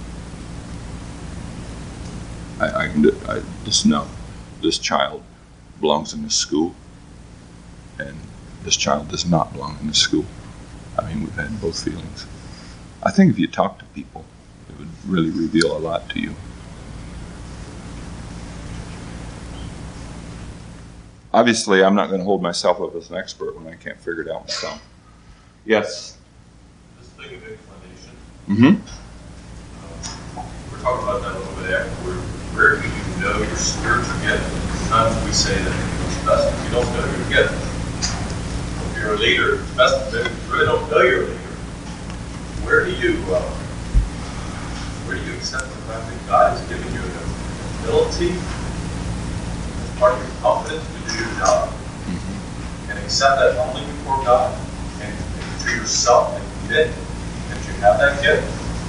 I, I can do, I just know this child belongs in this school, and this child does not belong in this school. I mean, we've had both feelings. I think if you talk to people, it would really reveal a lot to you. Obviously, I'm not going to hold myself up as an expert when I can't figure it out myself. Yes? This thing of inclination, Mm-hmm. uh, we're talking about that a little bit afterward. Where do you know your spiritual gift? Sometimes we say that it's best if you don't know your gift. If you're a leader, it's best to know really don't know your leader, where do you uh, where do you accept the fact that God has given you an ability as part of your confidence to do your job, mm-hmm. and accept that humbly before God, and, and to yourself and commit that you have that gift?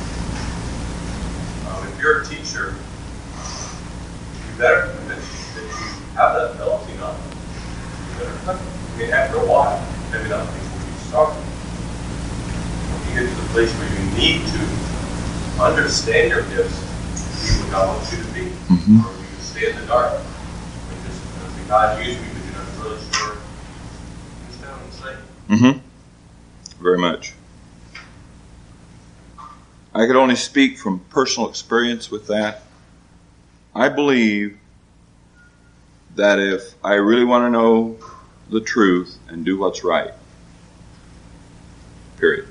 Um, if you're a teacher, you better commit that you have that ability, not you better. I mean, after a while, maybe not before you start. You get to the place where you need to understand your gifts, be what God wants you to be, mm-hmm. or you can stay in the dark. I mean, just uh, God used me, but you're not really sure. You understand what I'm saying? Mm-hmm. Very much. I could only speak from personal experience with that. I believe that if I really want to know the truth and do what's right, period,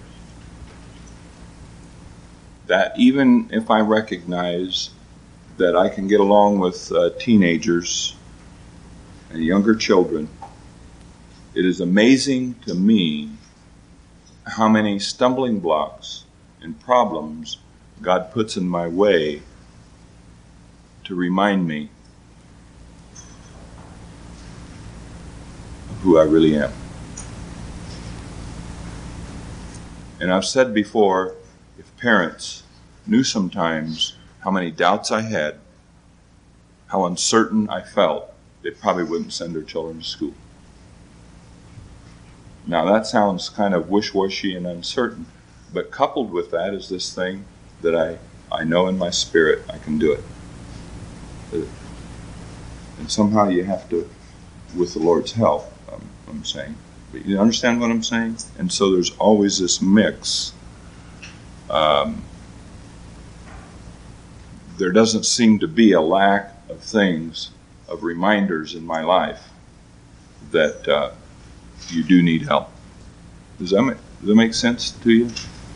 that even if I recognize that I can get along with uh, teenagers and younger children, it is amazing to me how many stumbling blocks and problems God puts in my way to remind me of who I really am. And I've said before, if parents knew sometimes how many doubts I had, how uncertain I felt, they probably wouldn't send their children to school. Now that sounds kind of wish-washy and uncertain, but coupled with that is this thing that I, I know in my spirit I can do it. And somehow you have to, with the Lord's help, um, I'm saying. But you understand what I'm saying? And so there's always this mix. Um, there doesn't seem to be a lack of things, of reminders in my life that uh, you do need help. Does that make, does that make sense to you?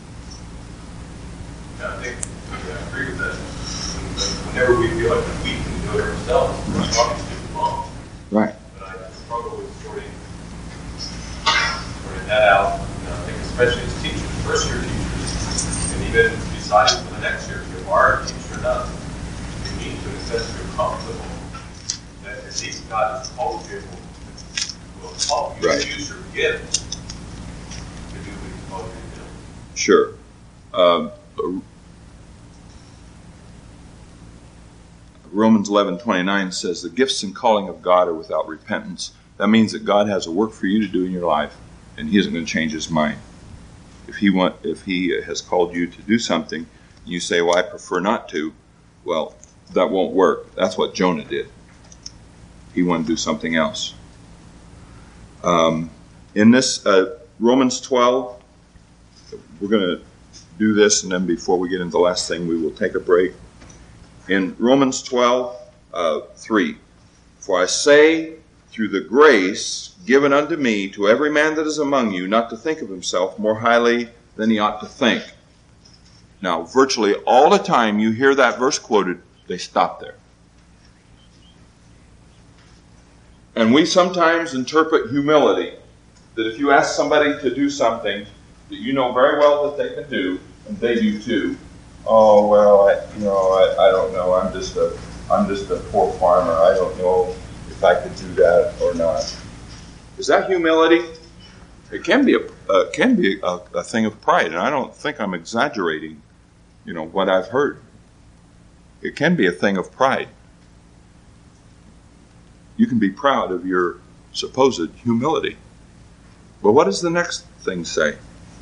Yeah, I think yeah, I agree with that. Whenever we feel like we can do it ourselves, we're obviously wrong. Right. But I struggle with sorting, sorting that out. You know, I think especially as teachers, first year teachers, and even deciding for the next year, if you are a teacher or not, you need to, in a sense, feel comfortable that at least God has called you, will help you right. to use your gift to do what He's called you to do. Sure. Um, Romans eleven twenty-nine says the gifts and calling of God are without repentance. That means that God has a work for you to do in your life, and He isn't going to change His mind. If He want, if He has called you to do something, and you say, "Well, I prefer not to," well, that won't work. That's what Jonah did. He wanted to do something else. Um, in this uh, Romans twelve, we're going to do this, and then before we get into the last thing, we will take a break. In Romans twelve, uh, three, for I say, through the grace given unto me, to every man that is among you, not to think of himself more highly than he ought to think. Now, virtually all the time you hear that verse quoted, they stop there. And we sometimes interpret humility, that if you ask somebody to do something that you know very well that they can do, and they do too, oh, well, I, you know, I, I don't know. I'm just a, I'm just a poor farmer. I don't know if I could do that or not. Is that humility? It can be a, uh, can be a, a thing of pride, and I don't think I'm exaggerating, you know, what I've heard. It can be a thing of pride. You can be proud of your supposed humility. But what does the next thing say?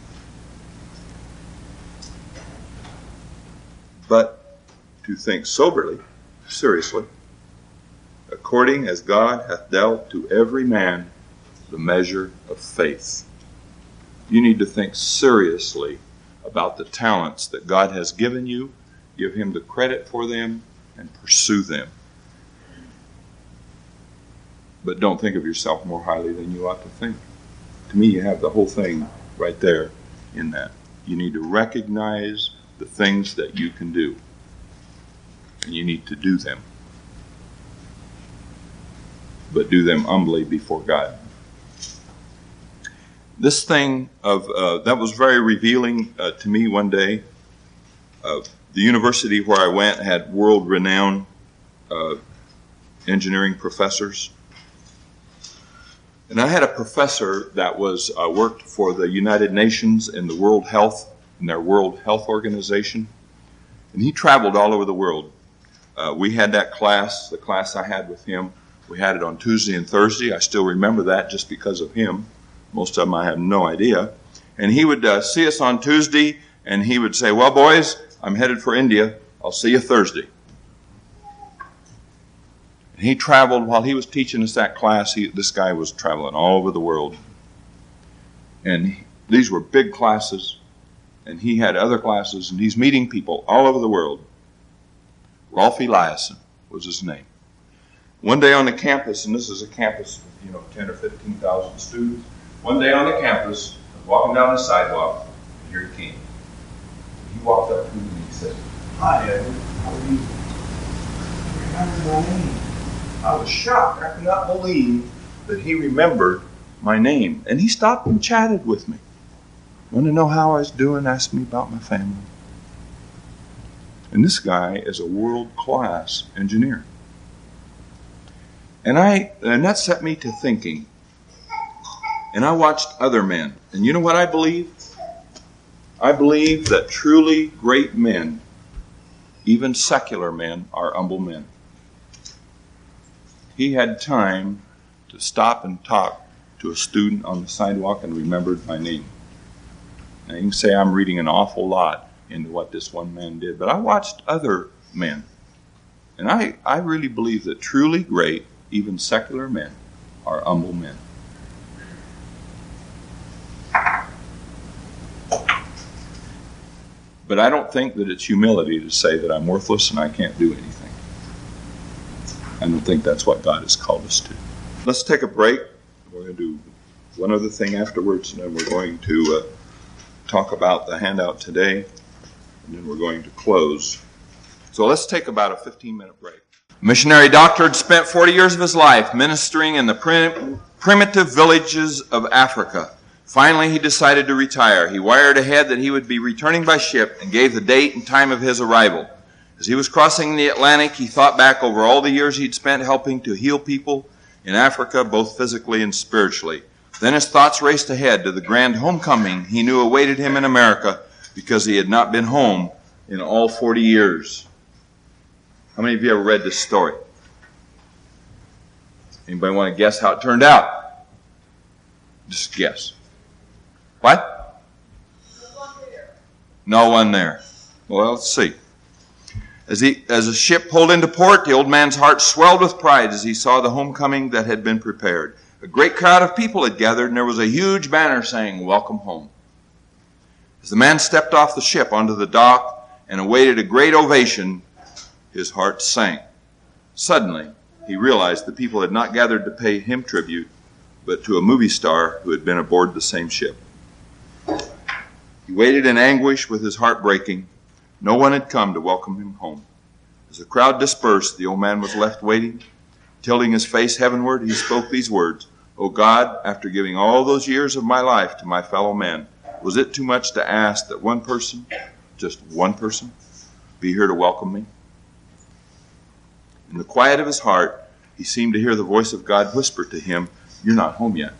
But to think soberly, seriously, according as God hath dealt to every man the measure of faith. You need to think seriously about the talents that God has given you, give Him the credit for them, and pursue them. But don't think of yourself more highly than you ought to think. To me, you have the whole thing right there in that. You need to recognize the things that you can do, and you need to do them, but do them humbly before God. this thing of, uh, that was very revealing uh, to me one day. Uh, the university where I went had world-renowned uh, engineering professors. And I had a professor that was uh, worked for the United Nations in the World Health, in their World Health Organization. And he traveled all over the world. Uh, we had that class, the class I had with him. We had it on Tuesday and Thursday. I still remember that just because of him. Most of them I have no idea. And he would uh, see us on Tuesday, and he would say, well, boys, I'm headed for India. I'll see you Thursday. And he traveled, while he was teaching us that class, he, this guy was traveling all over the world. And he, these were big classes, and he had other classes, and he's meeting people all over the world. Rolf Eliasson was his name. One day on the campus, and this is a campus with, you know, ten or fifteen thousand students. One day on the campus, I was walking down the sidewalk, and here he came. He walked up to me and he said, "Hi, Edward. How are you?" I remembered my name. I was shocked. I could not believe that he remembered my name. And he stopped and chatted with me. Wanted to know how I was doing, asked me about my family. And this guy is a world-class engineer. And I and that set me to thinking. And I watched other men. And you know what I believe? I believe that truly great men, even secular men, are humble men. He had time to stop and talk to a student on the sidewalk and remembered my name. Now you can say I'm reading an awful lot into what this one man did, but I watched other men. And I, I really believe that truly great, even secular men, are humble men. But I don't think that it's humility to say that I'm worthless and I can't do anything. I don't think that's what God has called us to. Let's take a break. We're going to do one other thing afterwards, and then we're going to uh, talk about the handout today, and then we're going to close. So let's take about a fifteen-minute break. Missionary doctor had spent forty years of his life ministering in the prim- primitive villages of Africa. Finally, he decided to retire. He wired ahead that he would be returning by ship and gave the date and time of his arrival. As he was crossing the Atlantic, he thought back over all the years he'd spent helping to heal people in Africa, both physically and spiritually. Then his thoughts raced ahead to the grand homecoming he knew awaited him in America because he had not been home in all forty years. How many of you ever read this story? Anybody want to guess how it turned out? Just guess. What? No one there. No one there. Well, let's see. As, he, as the ship pulled into port, the old man's heart swelled with pride as he saw the homecoming that had been prepared. A great crowd of people had gathered, and there was a huge banner saying, "Welcome home." As the man stepped off the ship onto the dock and awaited a great ovation, his heart sank. Suddenly, he realized the people had not gathered to pay him tribute, but to a movie star who had been aboard the same ship. He waited in anguish with his heart breaking. No one had come to welcome him home. As the crowd dispersed, the old man was left waiting. Tilting his face heavenward, he spoke these words, "O God, after giving all those years of my life to my fellow men, was it too much to ask that one person, just one person, be here to welcome me?" In the quiet of his heart, he seemed to hear the voice of God whisper to him, "You're not home yet."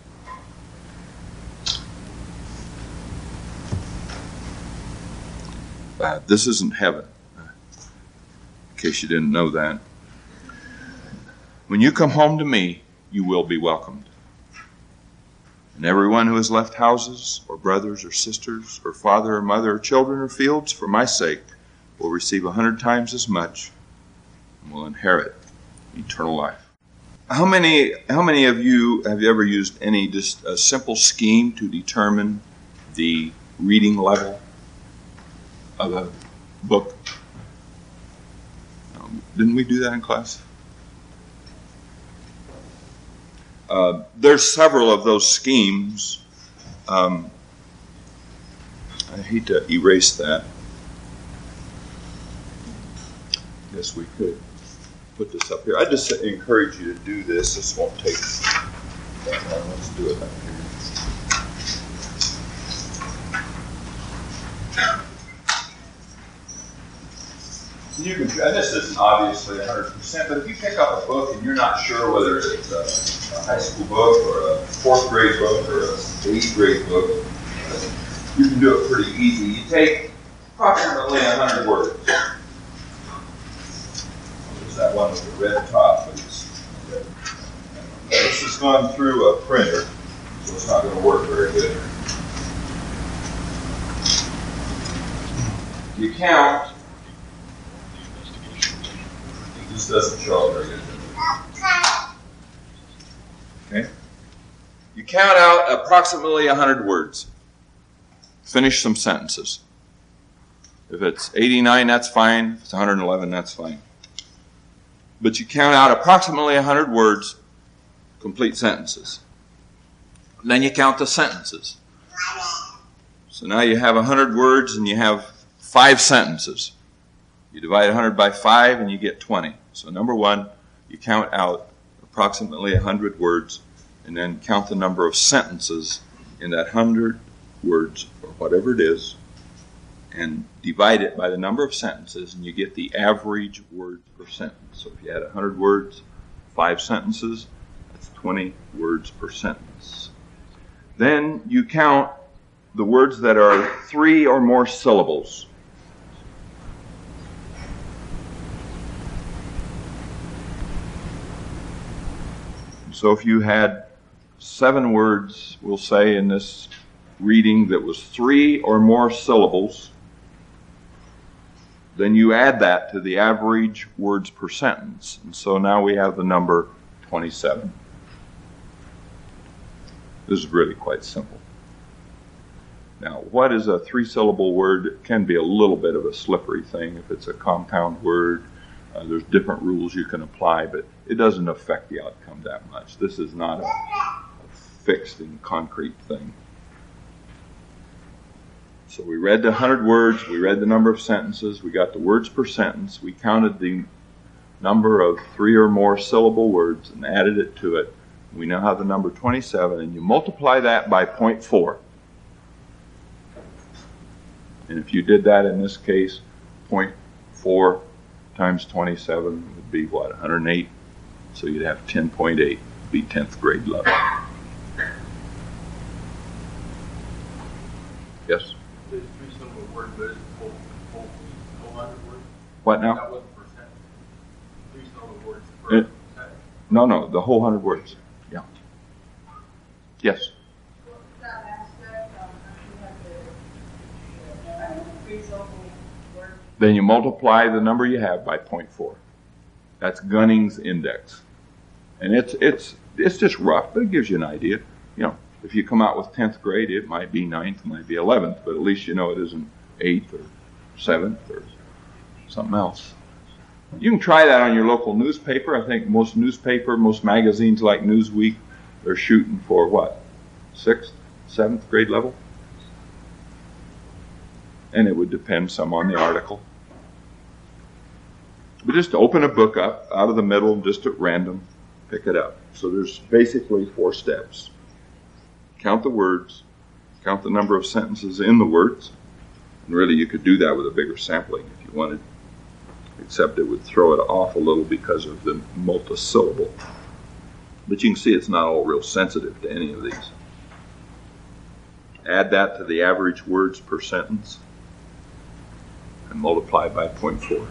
Uh, this isn't heaven, in case you didn't know that. When you come home to me, you will be welcomed. And everyone who has left houses, or brothers, or sisters, or father, or mother, or children, or fields, for my sake, will receive a hundred times as much and will inherit eternal life. How many, how many of you have you ever used any just a simple scheme to determine the reading level of a book? Um, didn't we do that in class? Uh, there's several of those schemes. Um, I hate to erase that. Yes, we could put this up here. I just encourage you to do this. This won't take that long. Let's do it up here. You can, and this isn't obviously one hundred percent, but if you pick up a book and you're not sure whether it's a, a high school book or a fourth grade book or a eighth grade book, you can do it pretty easy. You take approximately one hundred words. There's that one with the red top, but it's red. This has gone through a printer, so it's not going to work very good. You count. This doesn't show up very good. Okay. You count out approximately one hundred words. Finish some sentences. If it's eighty-nine, that's fine. If it's one hundred eleven, that's fine. But you count out approximately one hundred words, complete sentences. And then you count the sentences. So now you have one hundred words and you have five sentences. You divide one hundred by five and you get twenty. So number one, you count out approximately one hundred words and then count the number of sentences in that one hundred words, or whatever it is, and divide it by the number of sentences, and you get the average words per sentence. So if you had one hundred words, five sentences, that's twenty words per sentence. Then you count the words that are three or more syllables. So if you had seven words, we'll say, in this reading that was three or more syllables, then you add that to the average words per sentence. And so now we have the number twenty-seven. This is really quite simple. Now, what is a three-syllable word? It can be a little bit of a slippery thing. If it's a compound word, uh, there's different rules you can apply, but it doesn't affect the outcome that much. This is not a, a fixed and concrete thing. So we read the one hundred words, we read the number of sentences, we got the words per sentence, we counted the number of three or more syllable words and added it to it. We now have the number twenty-seven, and you multiply that by zero point four. And if you did that in this case, zero point four times twenty-seven would be what, one hundred eight? So you'd have ten point eight, be tenth grade level. Yes? There's three syllable word, but it's whole, whole, whole hundred words. What now? That wasn't per sentence. Three syllable words per It, sentence. no, no, the whole hundred words. Yeah. Yes? Then you multiply the number you have by zero point four. That's Gunning's index. And it's it's it's just rough, but it gives you an idea. You know, if you come out with tenth grade, it might be ninth, it might be eleventh, but at least you know it isn't eighth or seventh or something else. You can try that on your local newspaper. I think most newspaper, most magazines like Newsweek, they're shooting for what? Sixth, seventh grade level? And it would depend some on the article. But just open a book up out of the middle, just at random, pick it up. So there's basically four steps. Count the words, count the number of sentences in the words, and really you could do that with a bigger sampling if you wanted, except it would throw it off a little because of the multisyllable. But you can see it's not all real sensitive to any of these. Add that to the average words per sentence, and multiply by zero point four.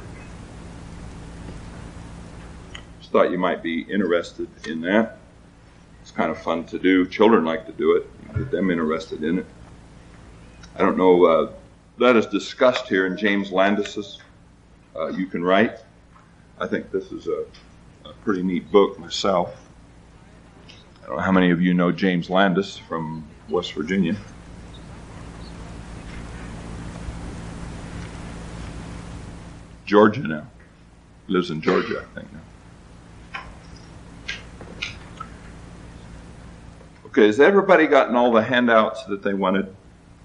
Just thought you might be interested in that. It's kind of fun to do. Children like to do it. You can get them interested in it. I don't know, uh, that is discussed here in James Landis's uh, You Can Write. I think this is a, a pretty neat book myself. I don't know how many of you know James Landis from West Virginia. Georgia now. Lives in Georgia, I think now. Okay, has everybody gotten all the handouts that they wanted?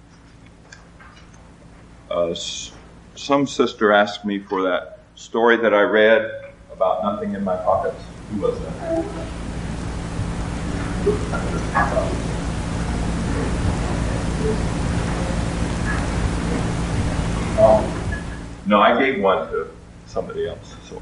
Uh, s- some sister asked me for that story that I read about nothing in my pockets. Who was that? Um, no, I gave one to somebody else. So,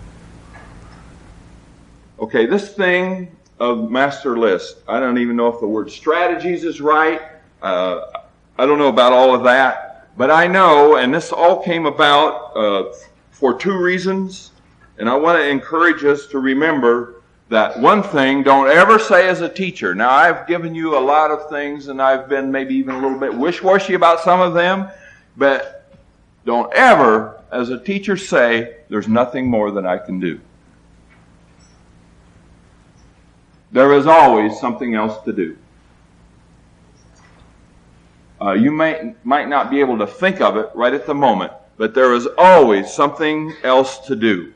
okay, this thing of master list. I don't even know if the word strategies is right. Uh, I don't know about all of that. But I know, and this all came about uh, for two reasons. And I want to encourage us to remember that one thing, don't ever say as a teacher. Now, I've given you a lot of things, and I've been maybe even a little bit wish-washy about some of them. But don't ever, as a teacher, say, there's nothing more that I can do. There is always something else to do. Uh, you may, might not be able to think of it right at the moment, but there is always something else to do.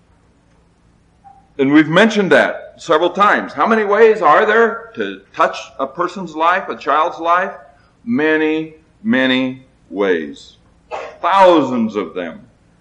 And we've mentioned that several times. How many ways are there to touch a person's life, a child's life? Many, many ways. Thousands of them.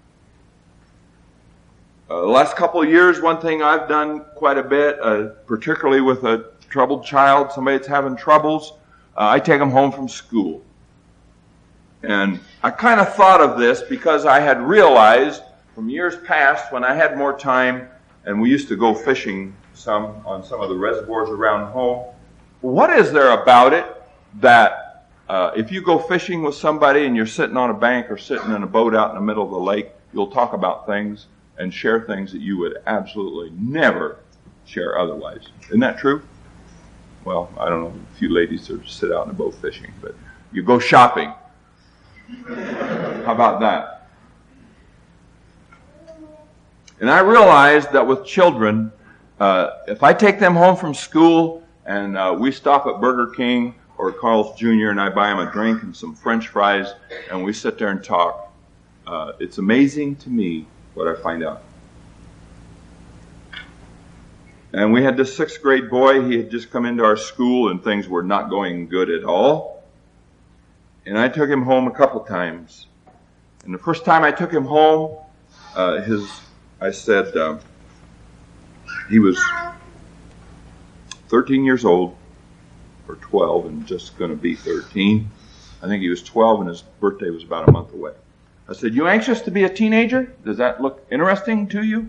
Uh, the last couple of years, one thing I've done quite a bit, uh, particularly with a troubled child, somebody that's having troubles, uh, I take them home from school. And I kind of thought of this because I had realized from years past when I had more time, and we used to go fishing some on some of the reservoirs around home. What is there about it that uh, if you go fishing with somebody and you're sitting on a bank or sitting in a boat out in the middle of the lake, you'll talk about things and share things that you would absolutely never share otherwise. Isn't that true? Well, I don't know, a few ladies that sit out in a boat fishing, but you go shopping. How about that? And I realized that with children, uh, if I take them home from school and uh, we stop at Burger King or Carl's Junior and I buy them a drink and some French fries and we sit there and talk, uh, it's amazing to me what I find out. And we had this sixth grade boy. He had just come into our school and things were not going good at all. And I took him home a couple times. And the first time I took him home, uh, his, I said, um, he was thirteen years old, or twelve, and just going to be thirteen. I think he was twelve, and his birthday was about a month away. I said, "You anxious to be a teenager? Does that look interesting to you?"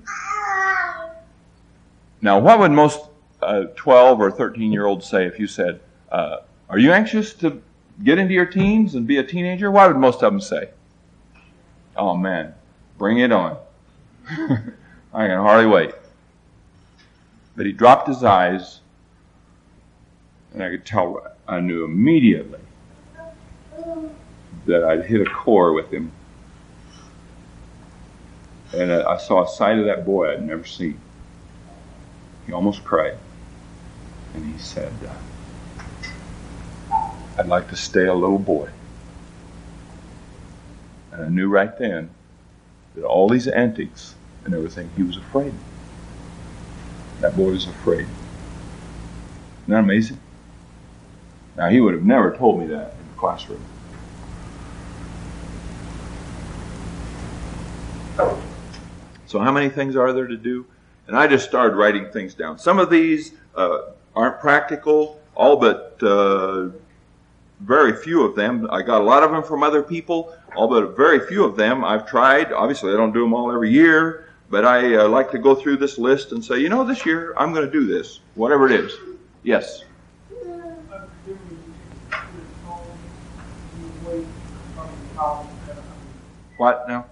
Now, what would most uh, twelve or thirteen-year-olds say if you said, uh, "Are you anxious to get into your teens and be a teenager?" What would most of them say? "Oh, man, bring it on. I can hardly wait." But he dropped his eyes, and I could tell, I knew immediately that I'd hit a core with him. And I saw a side of that boy I'd never seen. He almost cried. And he said, uh, "I'd like to stay a little boy." And I knew right then that all these antics and everything, he was afraid. That boy was afraid. Isn't that amazing? Now, he would have never told me that in the classroom. So how many things are there to do? And I just started writing things down. Some of these uh, aren't practical, all but uh, very few of them. I got a lot of them from other people, all but very few of them I've tried. Obviously, I don't do them all every year, but I uh, like to go through this list and say, you know, this year I'm going to do this, whatever it is. Yes? What now?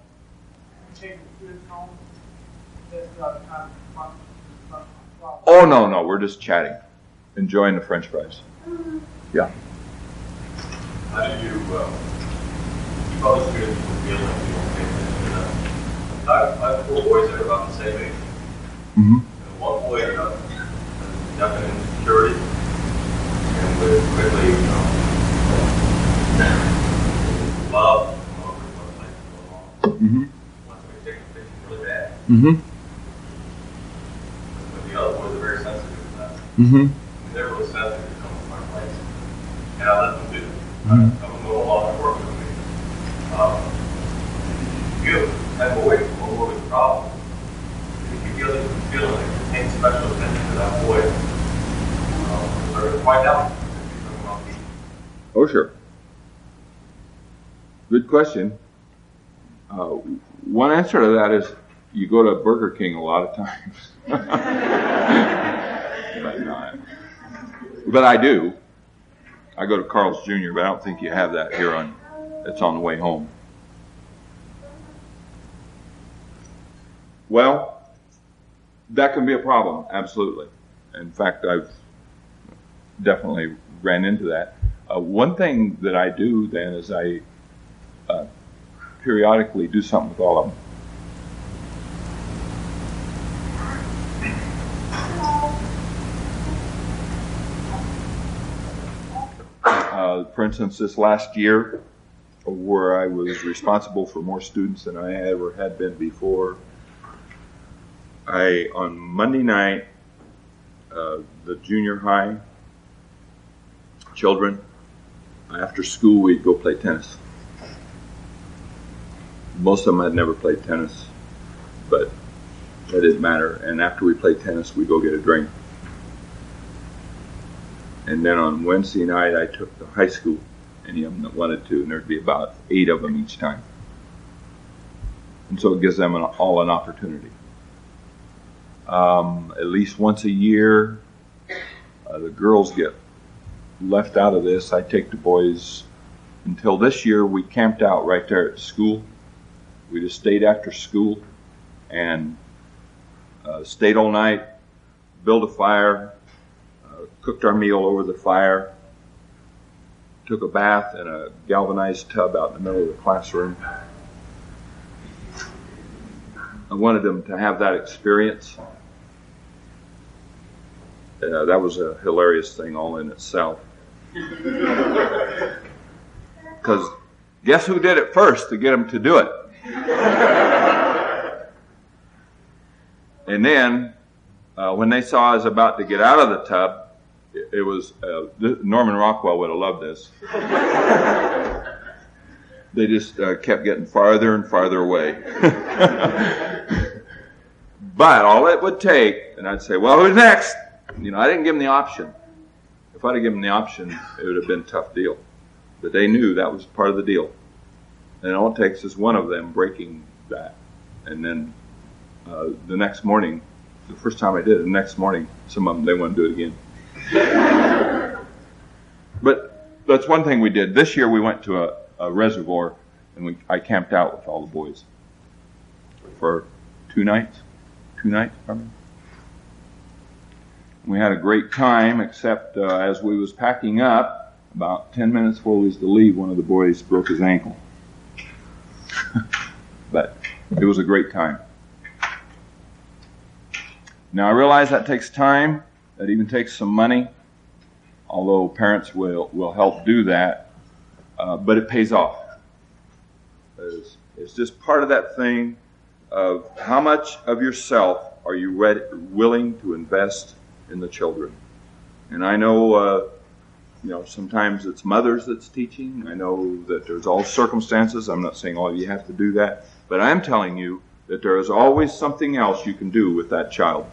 Oh, no, no, we're just chatting, enjoying the French fries. Yeah. How do you, uh, keep all the students from feeling like you don't pay attention to them? I I have four boys that are about the same age. Mm-hmm. And one boy uh, has definite insecurity and would quickly, you know, love, you know, what's like going on. Mm-hmm. Wants to take a picture really bad. Mm-hmm. But the other boys are very sensitive to that. Mm-hmm. And they're really sensitive to come from our place. And I let them do it. Mm-hmm. I come go along and work with me. Um, you have a way to go over the problem. If you feel like feel like you're paying special attention to that boy, um, they're going to find out if you're talking about me. Oh, sure. Good question. Uh, one answer to that is you go to Burger King a lot of times. but, no, but I do. I go to Carl's Junior, but I don't think you have that here on, it's on the way home. Well, that can be a problem, absolutely. In fact, I've definitely ran into that. Uh, one thing that I do then is I uh, periodically do something with all of them. Uh, for instance, this last year, where I was responsible for more students than I ever had been before, I, on Monday night, uh, the junior high children, after school, we'd go play tennis. Most of them had never played tennis, but that didn't matter. And after we played tennis, we'd go get a drink. And then on Wednesday night, I took the high school, any of them that wanted to, and there'd be about eight of them each time. And so it gives them an, all an opportunity. Um, at least once a year, uh, the girls get left out of this. I take the boys. Until this year, we camped out right there at school. We just stayed after school and uh, stayed all night, built a fire, uh, cooked our meal over the fire, took a bath in a galvanized tub out in the middle of the classroom. I wanted them to have that experience. Uh, that was a hilarious thing all in itself. Because guess who did it first to get them to do it? And then, uh, when they saw I was about to get out of the tub, it, it was, uh, Norman Rockwell would have loved this. They just uh, kept getting farther and farther away. But all it would take, and I'd say, well, who's next? You know, I didn't give them the option. If I'd have given them the option, it would have been a tough deal. But they knew that was part of the deal. And all it takes is one of them breaking that. And then uh, the next morning, the first time I did it, the next morning, some of them, they want to do it again. But that's one thing we did. This year we went to a, a reservoir, and we, I camped out with all the boys for two nights. Two nights, probably. We had a great time, except uh, as we was packing up, about ten minutes before we was to leave, one of the boys broke his ankle. But it was a great time. Now I realize that takes time, that even takes some money, although parents will, will help do that, uh, but it pays off. It's, it's just part of that thing of how much of yourself are you ready, willing to invest in the children. And I know, uh, you know, sometimes it's mothers that's teaching. I know that there's all circumstances. I'm not saying all of you have to do that. But I'm telling you that there is always something else you can do with that child.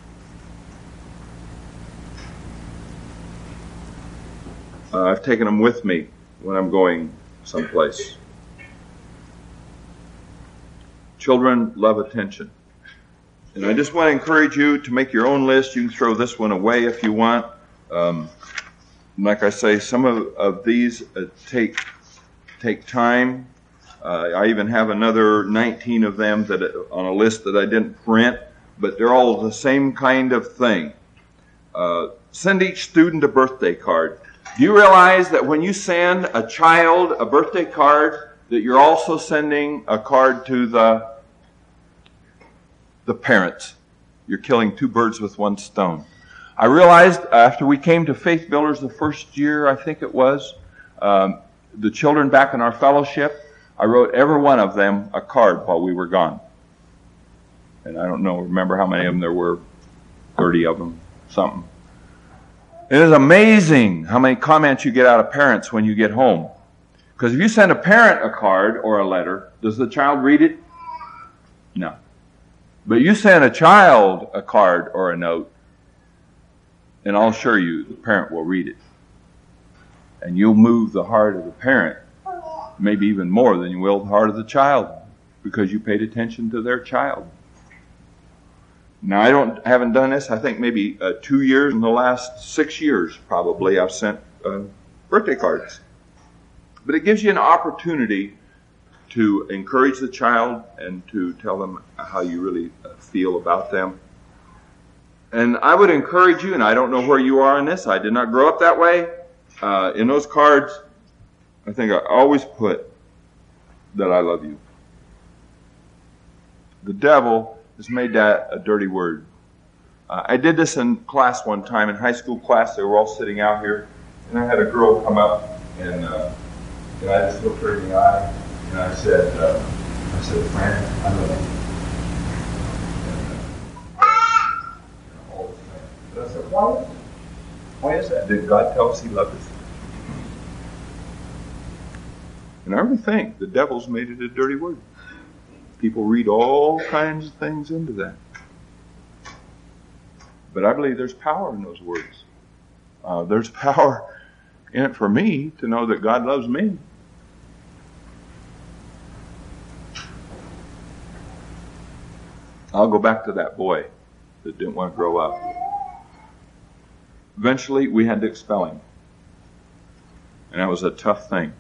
Uh, I've taken them with me when I'm going someplace. Children love attention. And I just want to encourage you to make your own list. You can throw this one away if you want. Um, like I say, some of, of these uh, take take time. Uh, I even have another nineteen of them that uh, on a list that I didn't print, but they're all the same kind of thing. Uh, send each student a birthday card. Do you realize that when you send a child a birthday card, that you're also sending a card to the the parents? You're killing two birds with one stone. I realized after we came to Faith Builders the first year, I think it was, um, the children back in our fellowship, I wrote every one of them a card while we were gone. And I don't know, remember how many of them there were, thirty of them, something. It is amazing how many comments you get out of parents when you get home. Because if you send a parent a card or a letter, does the child read it? No. But you send a child a card or a note, and I'll assure you the parent will read it. And you'll move the heart of the parent, maybe even more than you will the heart of the child, because you paid attention to their child. Now, I don't haven't done this. I think maybe uh, two years in the last six years, probably, I've sent uh, birthday cards. But it gives you an opportunity to encourage the child and to tell them how you really feel about them. And I would encourage you, and I don't know where you are in this. I did not grow up that way. Uh, in those cards, I think I always put that I love you. The devil has made that a dirty word. Uh, I did this in class one time, in high school class. They were all sitting out here, and I had a girl come up, and, uh, and I just looked her in the eye, and I said, uh, I said, Fran, I love you. And, uh, you know, all this thing. But I said, why is it? Why is that? Did God tell us He loved us? And I really think the devil's made it a dirty word. People read all kinds of things into that. But I believe there's power in those words. Uh, there's power in it for me to know that God loves me. I'll go back to that boy that didn't want to grow up. Eventually, we had to expel him. And that was a tough thing.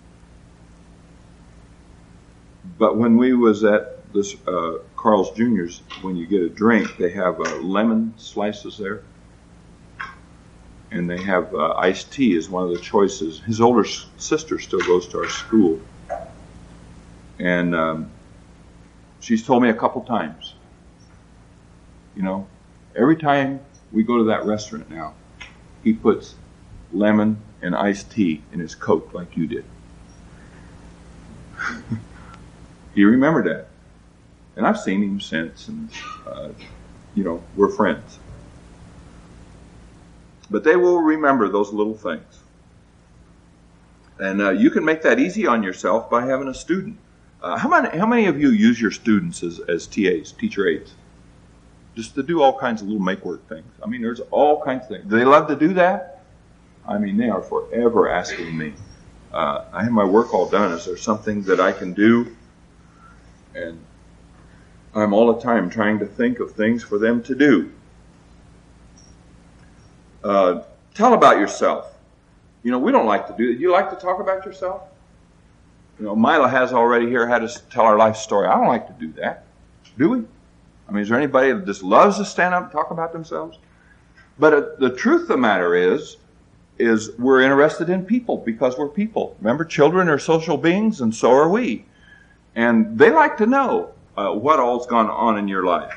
But when we was at this uh, Carl's Junior's, when you get a drink, they have uh, lemon slices there. And they have uh, iced tea as one of the choices. His older s- sister still goes to our school. And um, she's told me a couple times, you know, every time we go to that restaurant now, he puts lemon and iced tea in his Coke like you did. He remembered that. And I've seen him since, and, uh, you know, we're friends. But they will remember those little things. And uh, you can make that easy on yourself by having a student. Uh, how many how many of you use your students as, as T As, teacher aides? Just to do all kinds of little make-work things. I mean, there's all kinds of things. Do they love to do that? I mean, they are forever asking me. Uh, I have my work all done. Is there something that I can do? And I'm all the time trying to think of things for them to do. Uh, tell about yourself. You know, we don't like to do that. Do you like to talk about yourself? You know, Mila has already here had us tell our life story. I don't like to do that. Do we? I mean, is there anybody that just loves to stand up and talk about themselves? But uh, the truth of the matter is, is we're interested in people because we're people. Remember, children are social beings, and so are we. And they like to know uh, what all's gone on in your life.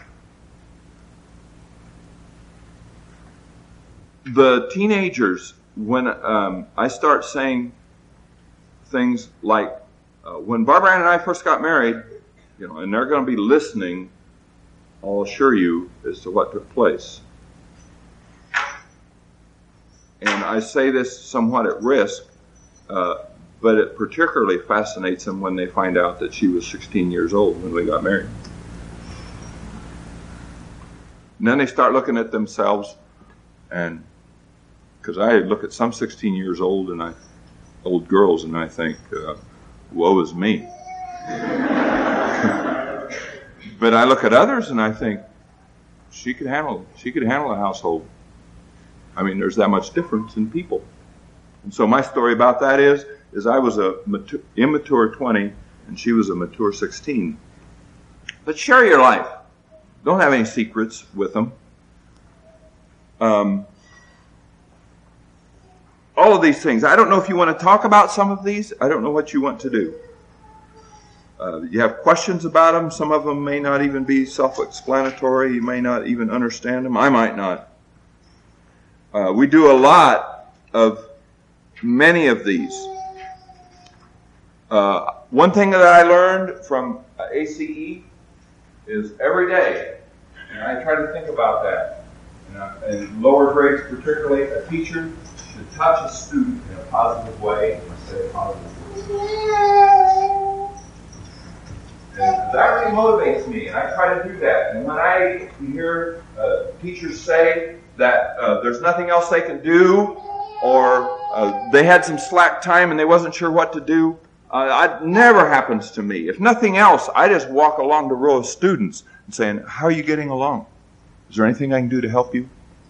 The teenagers, when um, I start saying things like, uh, when Barbara Ann and I first got married, you know, and they're going to be listening, I'll assure you, as to what took place. And I say this somewhat at risk, uh, but it particularly fascinates them when they find out that she was sixteen years old when we got married. And then they start looking at themselves, and because I look at some sixteen years old and I, old girls, and I think, uh, woe is me. But I look at others and I think, she could handle it. She could handle a household. I mean, there's that much difference in people. And so my story about that is, is I was a mature, immature twenty and she was a mature sixteen. But share your life. Don't have any secrets with them. Um, all of these things. I don't know if you want to talk about some of these. I don't know what you want to do. Uh, you have questions about them. Some of them may not even be self-explanatory. You may not even understand them. I might not. Uh, we do a lot of many of these. Uh, one thing that I learned from uh, A C E is every day, and I try to think about that, and, uh, in lower grades particularly, a teacher should touch a student in a positive way, and say positive words. And that really motivates me, and I try to do that. And when I hear uh, teachers say that uh, there's nothing else they can do, or uh, they had some slack time and they wasn't sure what to do, uh, it never happens to me. If nothing else, I just walk along the row of students and saying, how are you getting along? Is there anything I can do to help you?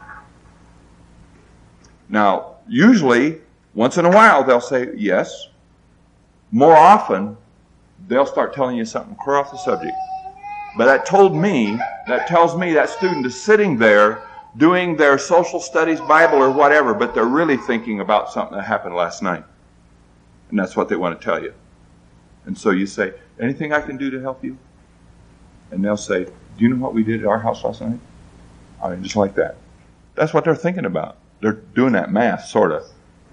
Now, usually, once in a while, they'll say yes. More often, they'll start telling you something clear off the subject. But that told me, that tells me that student is sitting there doing their social studies, Bible, or whatever, but they're really thinking about something that happened last night. And that's what they want to tell you. And so you say, anything I can do to help you? And they'll say, do you know what we did at our house last night? I mean, just like that. That's what they're thinking about. They're doing that math, sort of.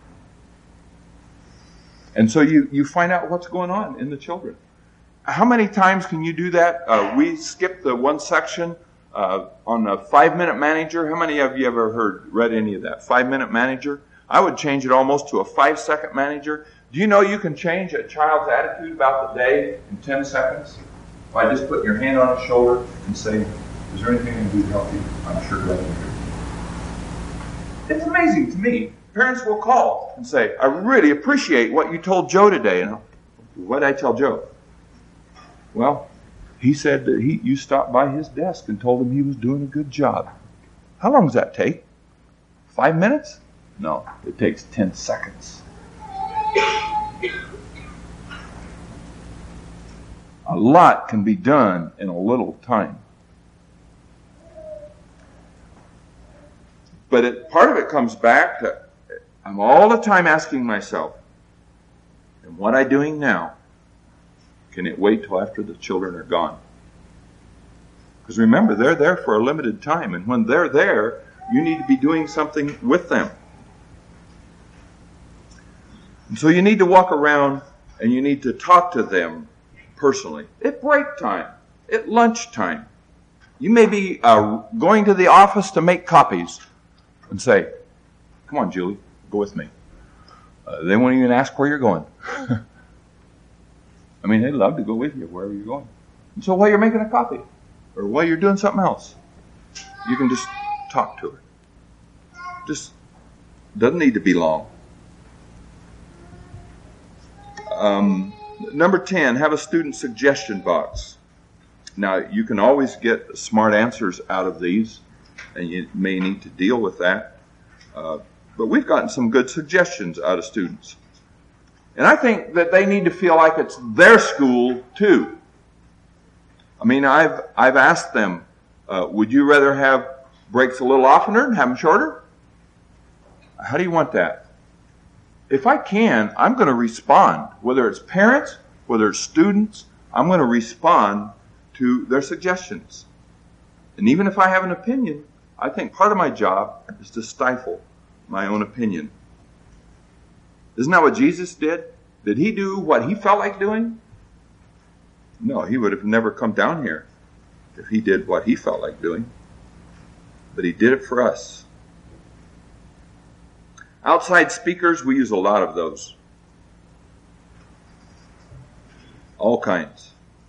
And so you, you find out what's going on in the children. How many times can you do that? Uh, we skipped the one section uh, on the five-minute manager. How many of you ever heard, read any of that? Five-minute manager? I would change it almost to a five-second manager. Do you know you can change a child's attitude about the day in ten seconds? By just putting your hand on his shoulder and saying, is there anything I can do to help you? I'm sure glad to hear. It's amazing to me. Parents will call and say, I really appreciate what you told Joe today. And what did I tell Joe? Well, he said that he you stopped by his desk and told him he was doing a good job. How long does that take? Five minutes? No, it takes ten seconds. A lot can be done in a little time. But it, part of it comes back to, I'm all the time asking myself, and what I'm doing now, can it wait till after the children are gone? Because remember, they're there for a limited time, and when they're there, you need to be doing something with them. And so you need to walk around and you need to talk to them personally. At break time, at lunch time. You may be uh, going to the office to make copies and say, come on, Julie, go with me. Uh, they won't even ask where you're going. I mean, they'd love to go with you wherever you're going. And so while you're making a copy or while you're doing something else, you can just talk to her. Just doesn't need to be long. Um, number ten, have a student suggestion box. Now, you can always get smart answers out of these, and you may need to deal with that. Uh, but we've gotten some good suggestions out of students. And I think that they need to feel like it's their school, too. I mean, I've I've asked them, uh, would you rather have breaks a little oftener and have them shorter? How do you want that? If I can, I'm going to respond. Whether it's parents, whether it's students, I'm going to respond to their suggestions. And even if I have an opinion, I think part of my job is to stifle my own opinion. Isn't that what Jesus did? Did he do what he felt like doing? No, he would have never come down here if he did what he felt like doing. But he did it for us. Outside speakers, we use a lot of those. All kinds.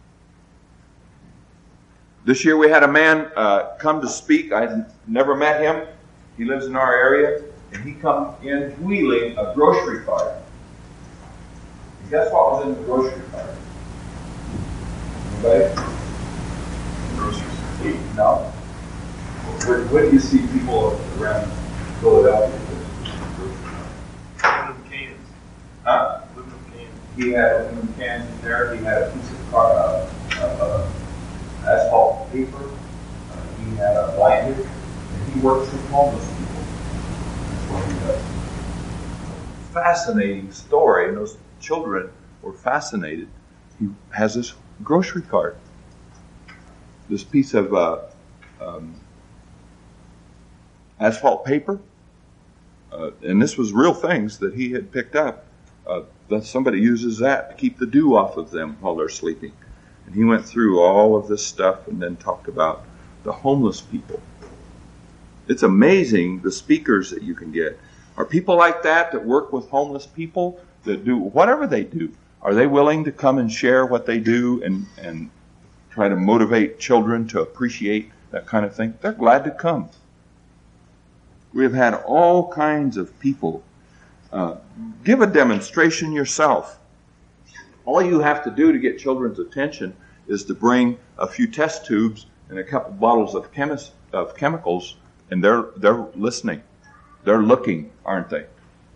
This year we had a man uh, come to speak. I'd never met him. He lives in our area. And he come in wheeling a grocery cart. And guess what was in the grocery cart? Anybody? Groceries. No. Where, where do you see people around Philadelphia? Aluminum cans. Huh? Aluminum cans. He had aluminum cans in there. He had a piece of car, uh, uh, asphalt paper. Uh, he had a blanket. And he works with homeless people. That's what he does. Fascinating story. And those children were fascinated. He has this grocery cart. This piece of uh, um, asphalt paper. Uh, and this was real things that he had picked up. Uh, that somebody uses that to keep the dew off of them while they're sleeping. And he went through all of this stuff and then talked about the homeless people. It's amazing the speakers that you can get. Are people like that that work with homeless people, that do whatever they do? Are they willing to come and share what they do and, and try to motivate children to appreciate that kind of thing? They're glad to come. We've had all kinds of people. Uh, give a demonstration yourself. All you have to do to get children's attention is to bring a few test tubes and a couple bottles of, chemis- of chemicals, and they're they're listening. They're looking, aren't they?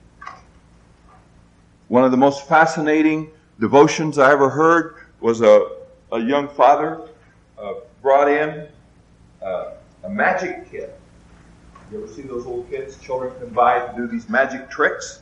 One of the most fascinating devotions I ever heard was a, a young father uh, brought in uh, a magic kit. You ever see those little kids children can buy to do these magic tricks?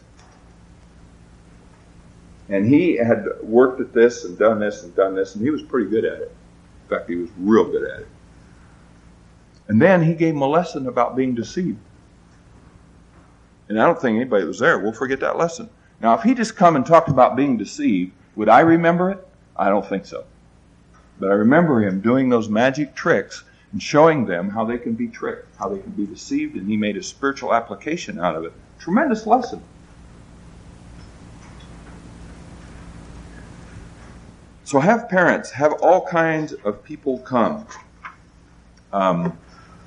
And he had worked at this and done this and done this, and he was pretty good at it. In fact, he was real good at it. And then he gave him a lesson about being deceived. And I don't think anybody that was there will forget that lesson. Now, if he just come and talked about being deceived, would I remember it? I don't think so. But I remember him doing those magic tricks and showing them how they can be tricked, how they can be deceived, and he made a spiritual application out of it. Tremendous lesson. So have parents, have all kinds of people come. Um,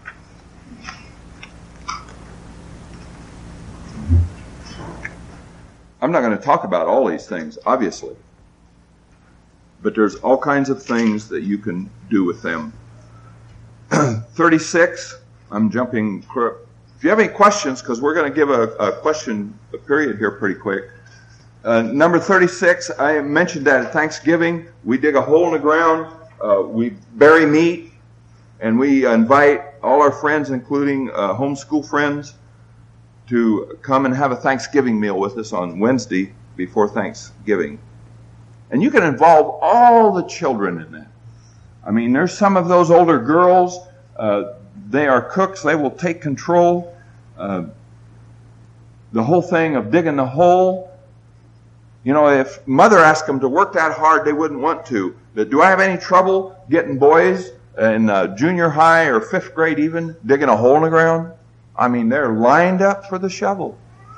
I'm not going to talk about all these things, obviously. But there's all kinds of things that you can do with them. thirty-six, I'm jumping. If you have any questions, because we're going to give a, a question a period here pretty quick. Uh, number thirty-six, I mentioned that at Thanksgiving, we dig a hole in the ground, uh, we bury meat, and we invite all our friends, including uh, homeschool friends, to come and have a Thanksgiving meal with us on Wednesday before Thanksgiving. And you can involve all the children in that. I mean, there's some of those older girls, uh, they are cooks, they will take control. Uh, the whole thing of digging the hole, you know, if mother asked them to work that hard, they wouldn't want to. But do I have any trouble getting boys in uh, junior high or fifth grade even digging a hole in the ground? I mean, they're lined up for the shovel.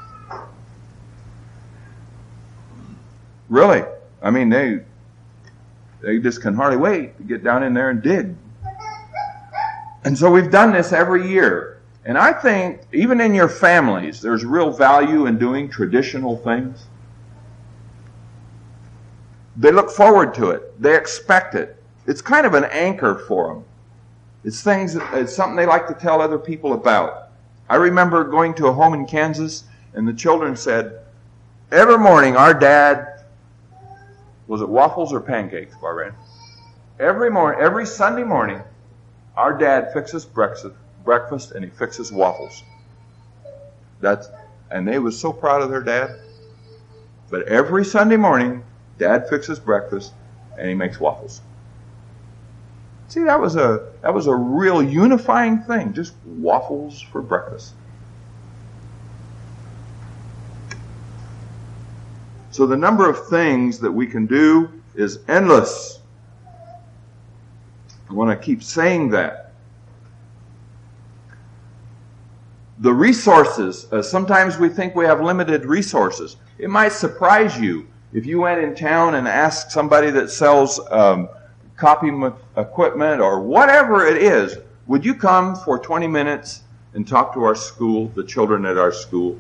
Really. I mean, they they just can hardly wait to get down in there and dig. And so we've done this every year. And I think, even in your families, there's real value in doing traditional things. They look forward to it. They expect it. It's kind of an anchor for them. It's things. It's something they like to tell other people about. I remember going to a home in Kansas, and the children said, every morning our dad, was it waffles or pancakes, Barbara? Every morning, every Sunday morning, our dad fixes breakfast, breakfast, and he fixes waffles. That's, and they were so proud of their dad. But every Sunday morning, Dad fixes breakfast, and he makes waffles. See, that was a that was a real unifying thing, just waffles for breakfast. So the number of things that we can do is endless. I want to keep saying that. The resources, uh, sometimes we think we have limited resources. It might surprise you if you went in town and asked somebody that sells um, copying equipment or whatever it is, would you come for twenty minutes and talk to our school, the children at our school?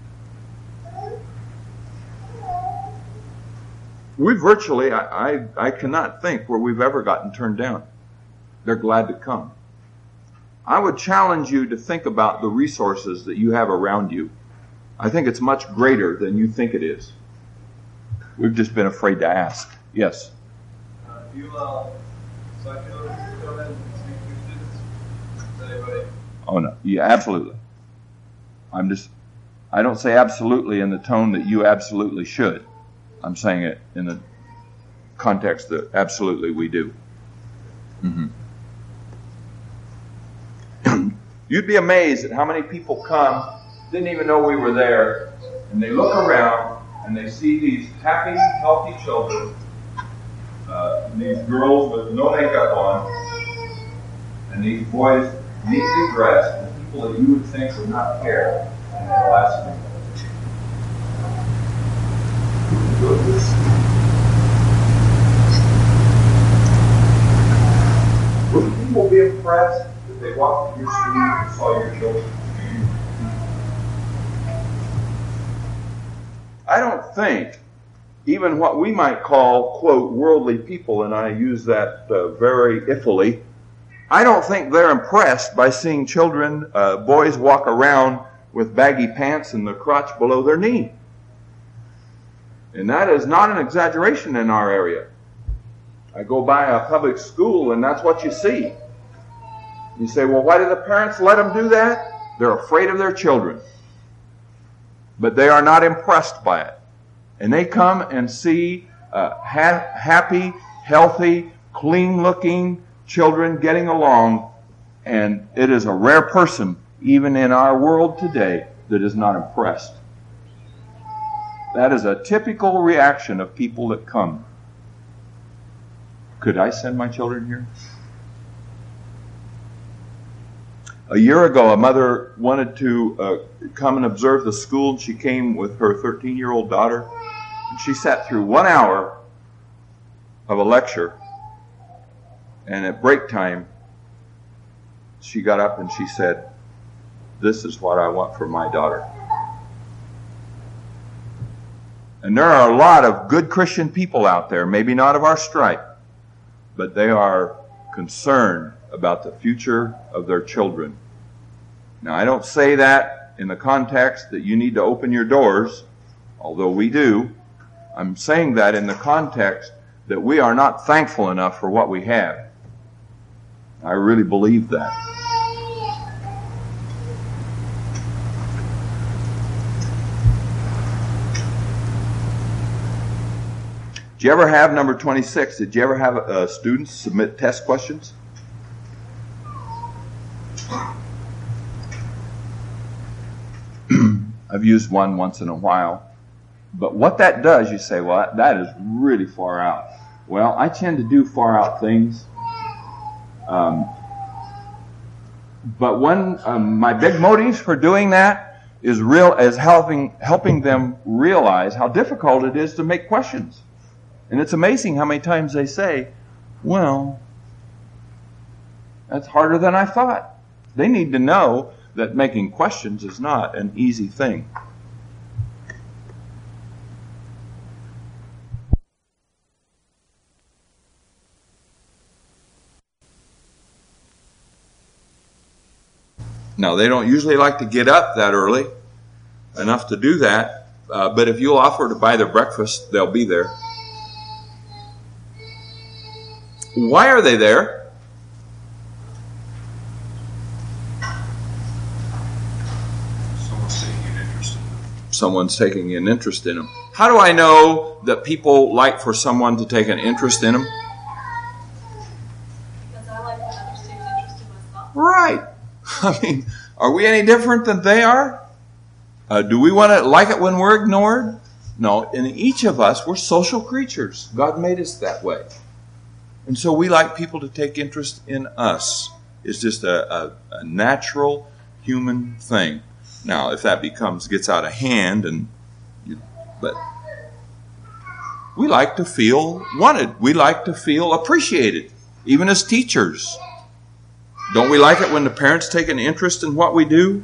We virtually, I, I, I cannot think where we've ever gotten turned down. They're glad to come. I would challenge you to think about the resources that you have around you. I think it's much greater than you think it is. We've just been afraid to ask. Yes? Uh, do you allow secular to come in and speak to your students? Does anybody? Oh, no. Yeah, absolutely. I'm just, I don't say absolutely in the tone that you absolutely should. I'm saying it in the context that absolutely we do. Mm-hmm. You'd be amazed at how many people come, didn't even know we were there, and they look around and they see these happy, healthy children, uh, and these girls with no makeup on, and these boys neatly dressed, and people that you would think would not care, and they'll ask me. Would people be impressed if they walked in your street and saw your children? I don't think even what we might call, quote, worldly people, and I use that uh, very iffily, I don't think they're impressed by seeing children, uh, boys walk around with baggy pants and the crotch below their knee. And that is not an exaggeration in our area. I go by a public school and that's what you see. You say, well, why do the parents let them do that? They're afraid of their children. But they are not impressed by it. And they come and see uh, ha- happy, healthy, clean-looking children getting along. And it is a rare person, even in our world today, that is not impressed. That is a typical reaction of people that come. Could I send my children here? A year ago, a mother wanted to uh, come and observe the school, and she came with her thirteen-year-old daughter. And she sat through one hour of a lecture, and at break time, she got up and she said, "This is what I want for my daughter." And there are a lot of good Christian people out there, maybe not of our stripe, but they are concerned about the future of their children. Now, I don't say that in the context that you need to open your doors, although we do. I'm saying that in the context that we are not thankful enough for what we have. I really believe that. Did you ever have, number twenty-six, did you ever have uh, students submit test questions? I've used one once in a while. But what that does, you say, well, that is really far out. Well, I tend to do far out things. Um, but one, um, my big motives for doing that is real, is helping, helping them realize how difficult it is to make questions. And it's amazing how many times they say, well, that's harder than I thought. They need to know that making questions is not an easy thing. Now, they don't usually like to get up that early, enough to do that, uh, but if you'll offer to buy their breakfast, they'll be there. Why are they there? Someone's taking an interest in them. Someone's taking an interest in them. How do I know that people like for someone to take an interest in them? Because I like to others take an interest in myself. Right. I mean, are we any different than they are? Uh, do we want to like it when we're ignored? No, in each of us, we're social creatures. God made us that way. And so we like people to take interest in us. It's just a, a, a natural human thing. Now, if that becomes, gets out of hand, and you, but we like to feel wanted. We like to feel appreciated, even as teachers. Don't we like it when the parents take an interest in what we do?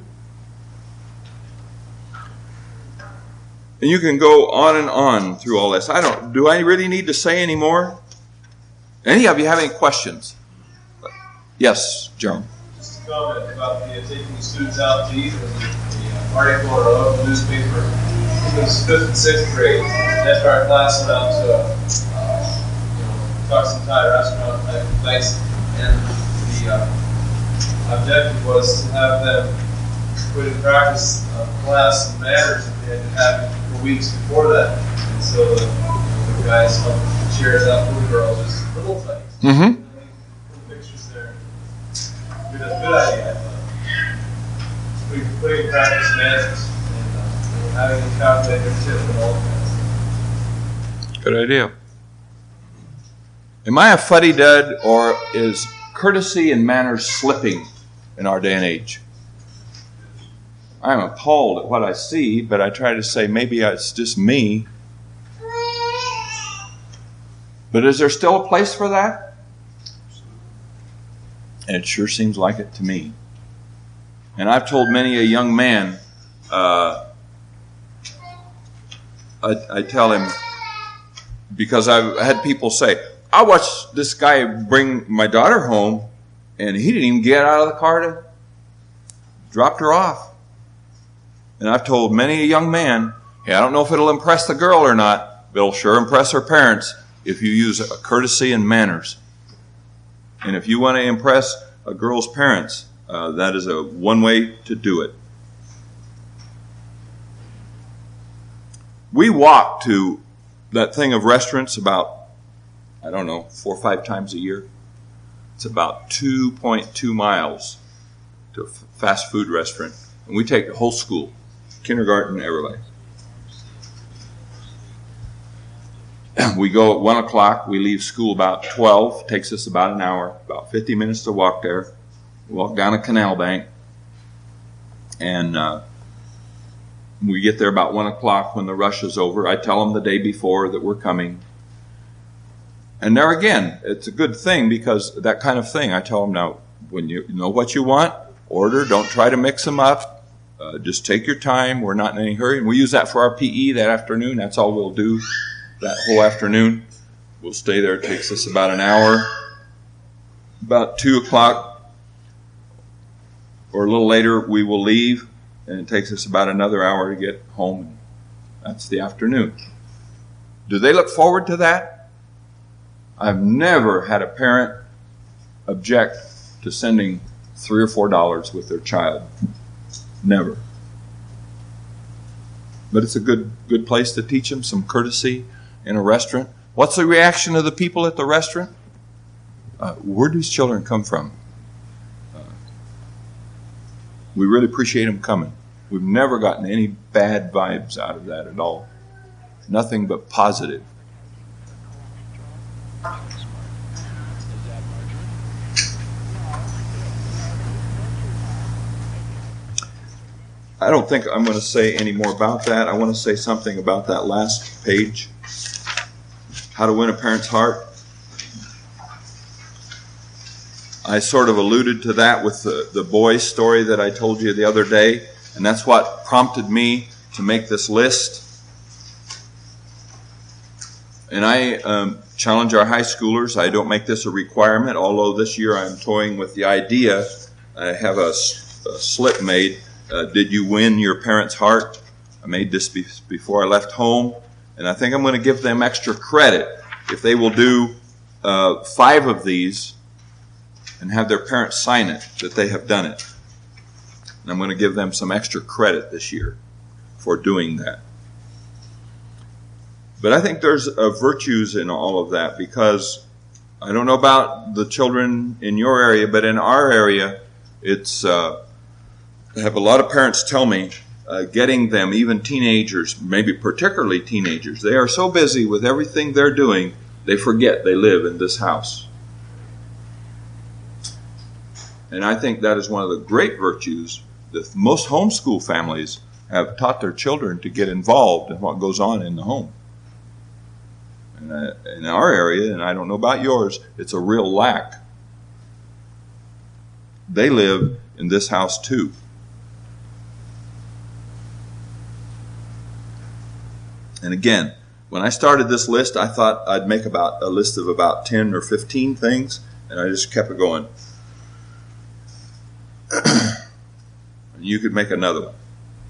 And you can go on and on through all this. I don't, do I really need to say any more? Any of you have any questions? Yes, Joan. Just a comment about the uh, taking the students out to eat. There was a, a article in a local newspaper. I think it was fifth and sixth grade. After our class went out to a uh, you know, Tucson Thai restaurant type place, and the uh, objective was to have them put in practice uh, class and manners that they had been having for weeks before that. And so the, you know, the guys helped the chairs out for the girls, just little things. Mm-hmm. Pictures there. Good, good idea, I thought. Putting, putting in practice manners and uh, having them calculate their tip and all that. Good idea. Am I a fuddy-dud, or is courtesy and manners slipping in our day and age? I'm appalled at what I see, but I try to say maybe it's just me. But is there still a place for that? And it sure seems like it to me. And I've told many a young man, uh, I, I tell him, because I've had people say, I watched this guy bring my daughter home, And he didn't even get out of the car to drop her off. And I've told many a young man, hey, I don't know if it'll impress the girl or not, but it'll sure impress her parents if you use a courtesy and manners. And if you want to impress a girl's parents, uh, that is a one way to do it. We walk to that thing of restaurants about, I don't know, four or five times a year. It's about two point two miles to a fast food restaurant. And we take the whole school, kindergarten, everybody. We go at one o'clock. We leave school about twelve. Takes us about an hour, about fifty minutes to walk there. We walk down a canal bank. And uh, we get there about one o'clock when the rush is over. I tell them the day before that we're coming. And there again, it's a good thing because that kind of thing, I tell them now, when you know what you want, order. Don't try to mix them up. Uh, just take your time. We're not in any hurry. And we use that for our P E that afternoon. That's all we'll do that whole afternoon. We'll stay there. It takes us about an hour. About two o'clock or a little later, we will leave. And it takes us about another hour to get home. That's the afternoon. Do they look forward to that? I've never had a parent object to sending three or four dollars with their child. Never. But it's a good good place to teach them some courtesy in a restaurant. What's the reaction of the people at the restaurant? Uh, where do these children come from? Uh, we really appreciate them coming. We've never gotten any bad vibes out of that at all. Nothing but positive. I don't think I'm going to say any more about that. I want to say something about that last page. How to win a parent's heart. I sort of alluded to that with the, the boy story that I told you the other day. And that's what prompted me to make this list. And I um, challenge our high schoolers. I don't make this a requirement, although this year I'm toying with the idea. I have a, a slip made. Uh, did you win your parents' heart? I made this be- before I left home. And I think I'm going to give them extra credit if they will do uh, five of these and have their parents sign it, that they have done it. And I'm going to give them some extra credit this year for doing that. But I think there's uh, virtues in all of that, because I don't know about the children in your area, but in our area, it's uh, I have a lot of parents tell me uh, getting them, even teenagers, maybe particularly teenagers, they are so busy with everything they're doing, they forget they live in this house. And I think that is one of the great virtues that most homeschool families have taught their children to get involved in what goes on in the home. In our area, and I don't know about yours, it's a real lack. They live in this house too. And again, when I started this list, I thought I'd make about a list of about ten or fifteen things, and I just kept it going. And you could make another one.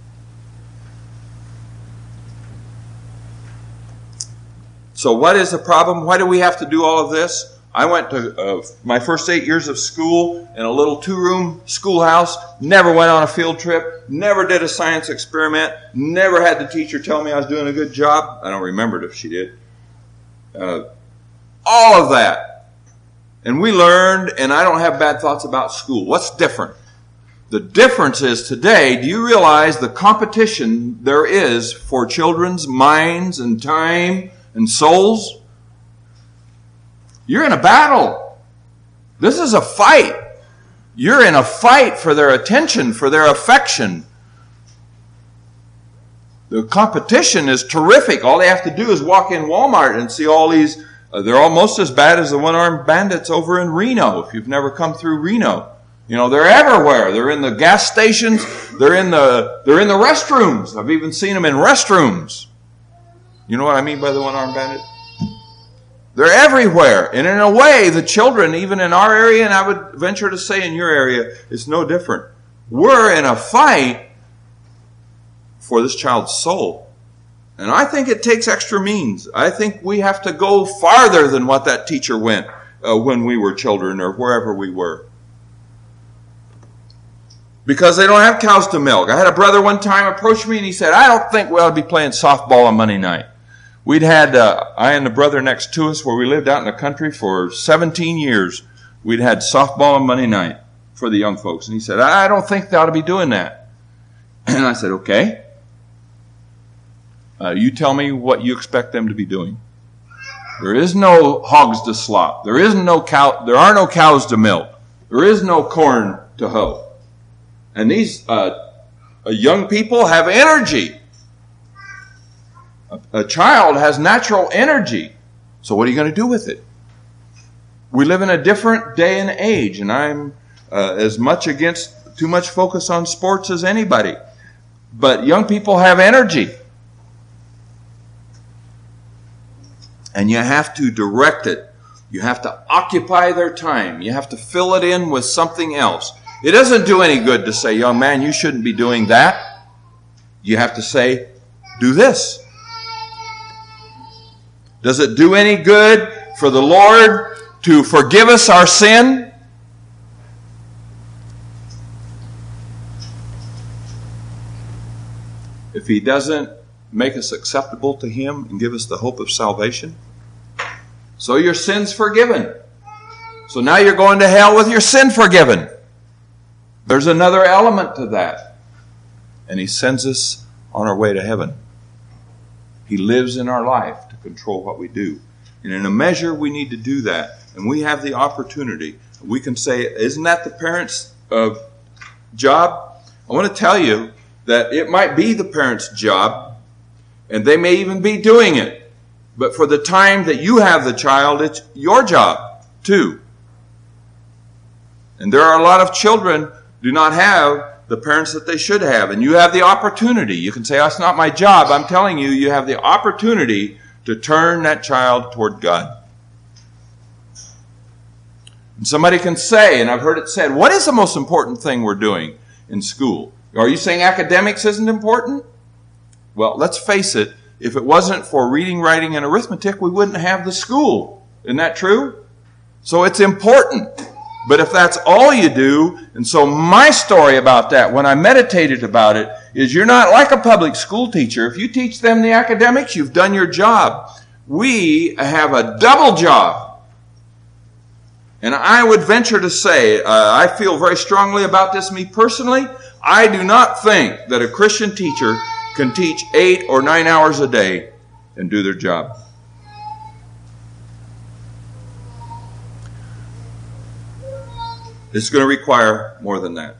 So what is the problem? Why do we have to do all of this? I went to uh, my first eight years of school in a little two-room schoolhouse, never went on a field trip, never did a science experiment, never had the teacher tell me I was doing a good job. I don't remember it if she did. Uh, all of that. And we learned, and I don't have bad thoughts about school. What's different? The difference is today, do you realize the competition there is for children's minds and time and souls? You're in a battle. This is a fight. You're in a fight for their attention, for their affection. The competition is terrific. All they have to do is walk in Walmart and see all these. Uh, they're almost as bad as the one-armed bandits over in Reno, if you've never come through Reno. You know, they're everywhere. They're in the gas stations. They're in the, they're in the restrooms. I've even seen them in restrooms. You know what I mean by the one-armed bandit? They're everywhere. And in a way, the children, even in our area, and I would venture to say in your area, it's no different. We're in a fight for this child's soul. And I think it takes extra means. I think we have to go farther than what that teacher went uh, when we were children or wherever we were. Because they don't have cows to milk. I had a brother one time approach me and he said, I don't think we ought to be playing softball on Monday night. We'd had, uh, I and the brother next to us where we lived out in the country for seventeen years, we'd had softball on Monday night for the young folks. And he said, I don't think they ought to be doing that. And I said, okay. Uh, you tell me what you expect them to be doing. There is no hogs to slop. There is no cow. There are no cows to milk. There is no corn to hoe. And these uh, uh, young people have energy. A, a child has natural energy. So what are you going to do with it? We live in a different day and age, and I'm uh, as much against too much focus on sports as anybody. But young people have energy. And you have to direct it. You have to occupy their time. You have to fill it in with something else. It doesn't do any good to say, young man, you shouldn't be doing that. You have to say, do this. Does it do any good for the Lord to forgive us our sin? If He doesn't make us acceptable to Him and give us the hope of salvation? So your sin's forgiven. So now you're going to hell with your sin forgiven. There's another element to that. And He sends us on our way to heaven. He lives in our life to control what we do. And in a measure, we need to do that. And we have the opportunity. We can say, isn't that the parent's uh, job? I want to tell you that it might be the parent's job, and they may even be doing it. But for the time that you have the child, it's your job too. And there are a lot of children do not have the parents that they should have. And you have the opportunity. You can say, that's not my job. I'm telling you, you have the opportunity to turn that child toward God. And somebody can say, and I've heard it said, what is the most important thing we're doing in school? Are you saying academics isn't important? Well, let's face it. If it wasn't for reading, writing, and arithmetic, we wouldn't have the school. Isn't that true? So it's important. But if that's all you do, and so my story about that, when I meditated about it, is you're not like a public school teacher. If you teach them the academics, you've done your job. We have a double job. And I would venture to say, uh, I feel very strongly about this, me personally. I do not think that a Christian teacher can teach eight or nine hours a day and do their job. It's going to require more than that.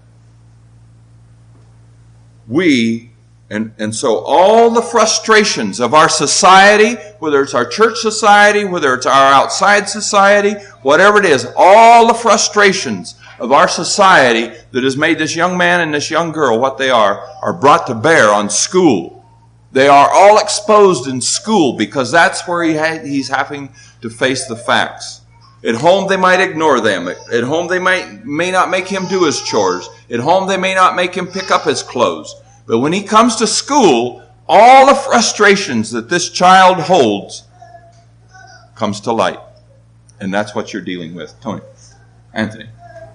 We, and, and so all the frustrations of our society, whether it's our church society, whether it's our outside society, whatever it is, all the frustrations of our society that has made this young man and this young girl what they are, are brought to bear on school. They are all exposed in school because that's where he ha- he's having to face the facts. At home, they might ignore them. At home, they might, may not make him do his chores. At home, they may not make him pick up his clothes. But when he comes to school, all the frustrations that this child holds comes to light. And that's what you're dealing with. Tony. Anthony.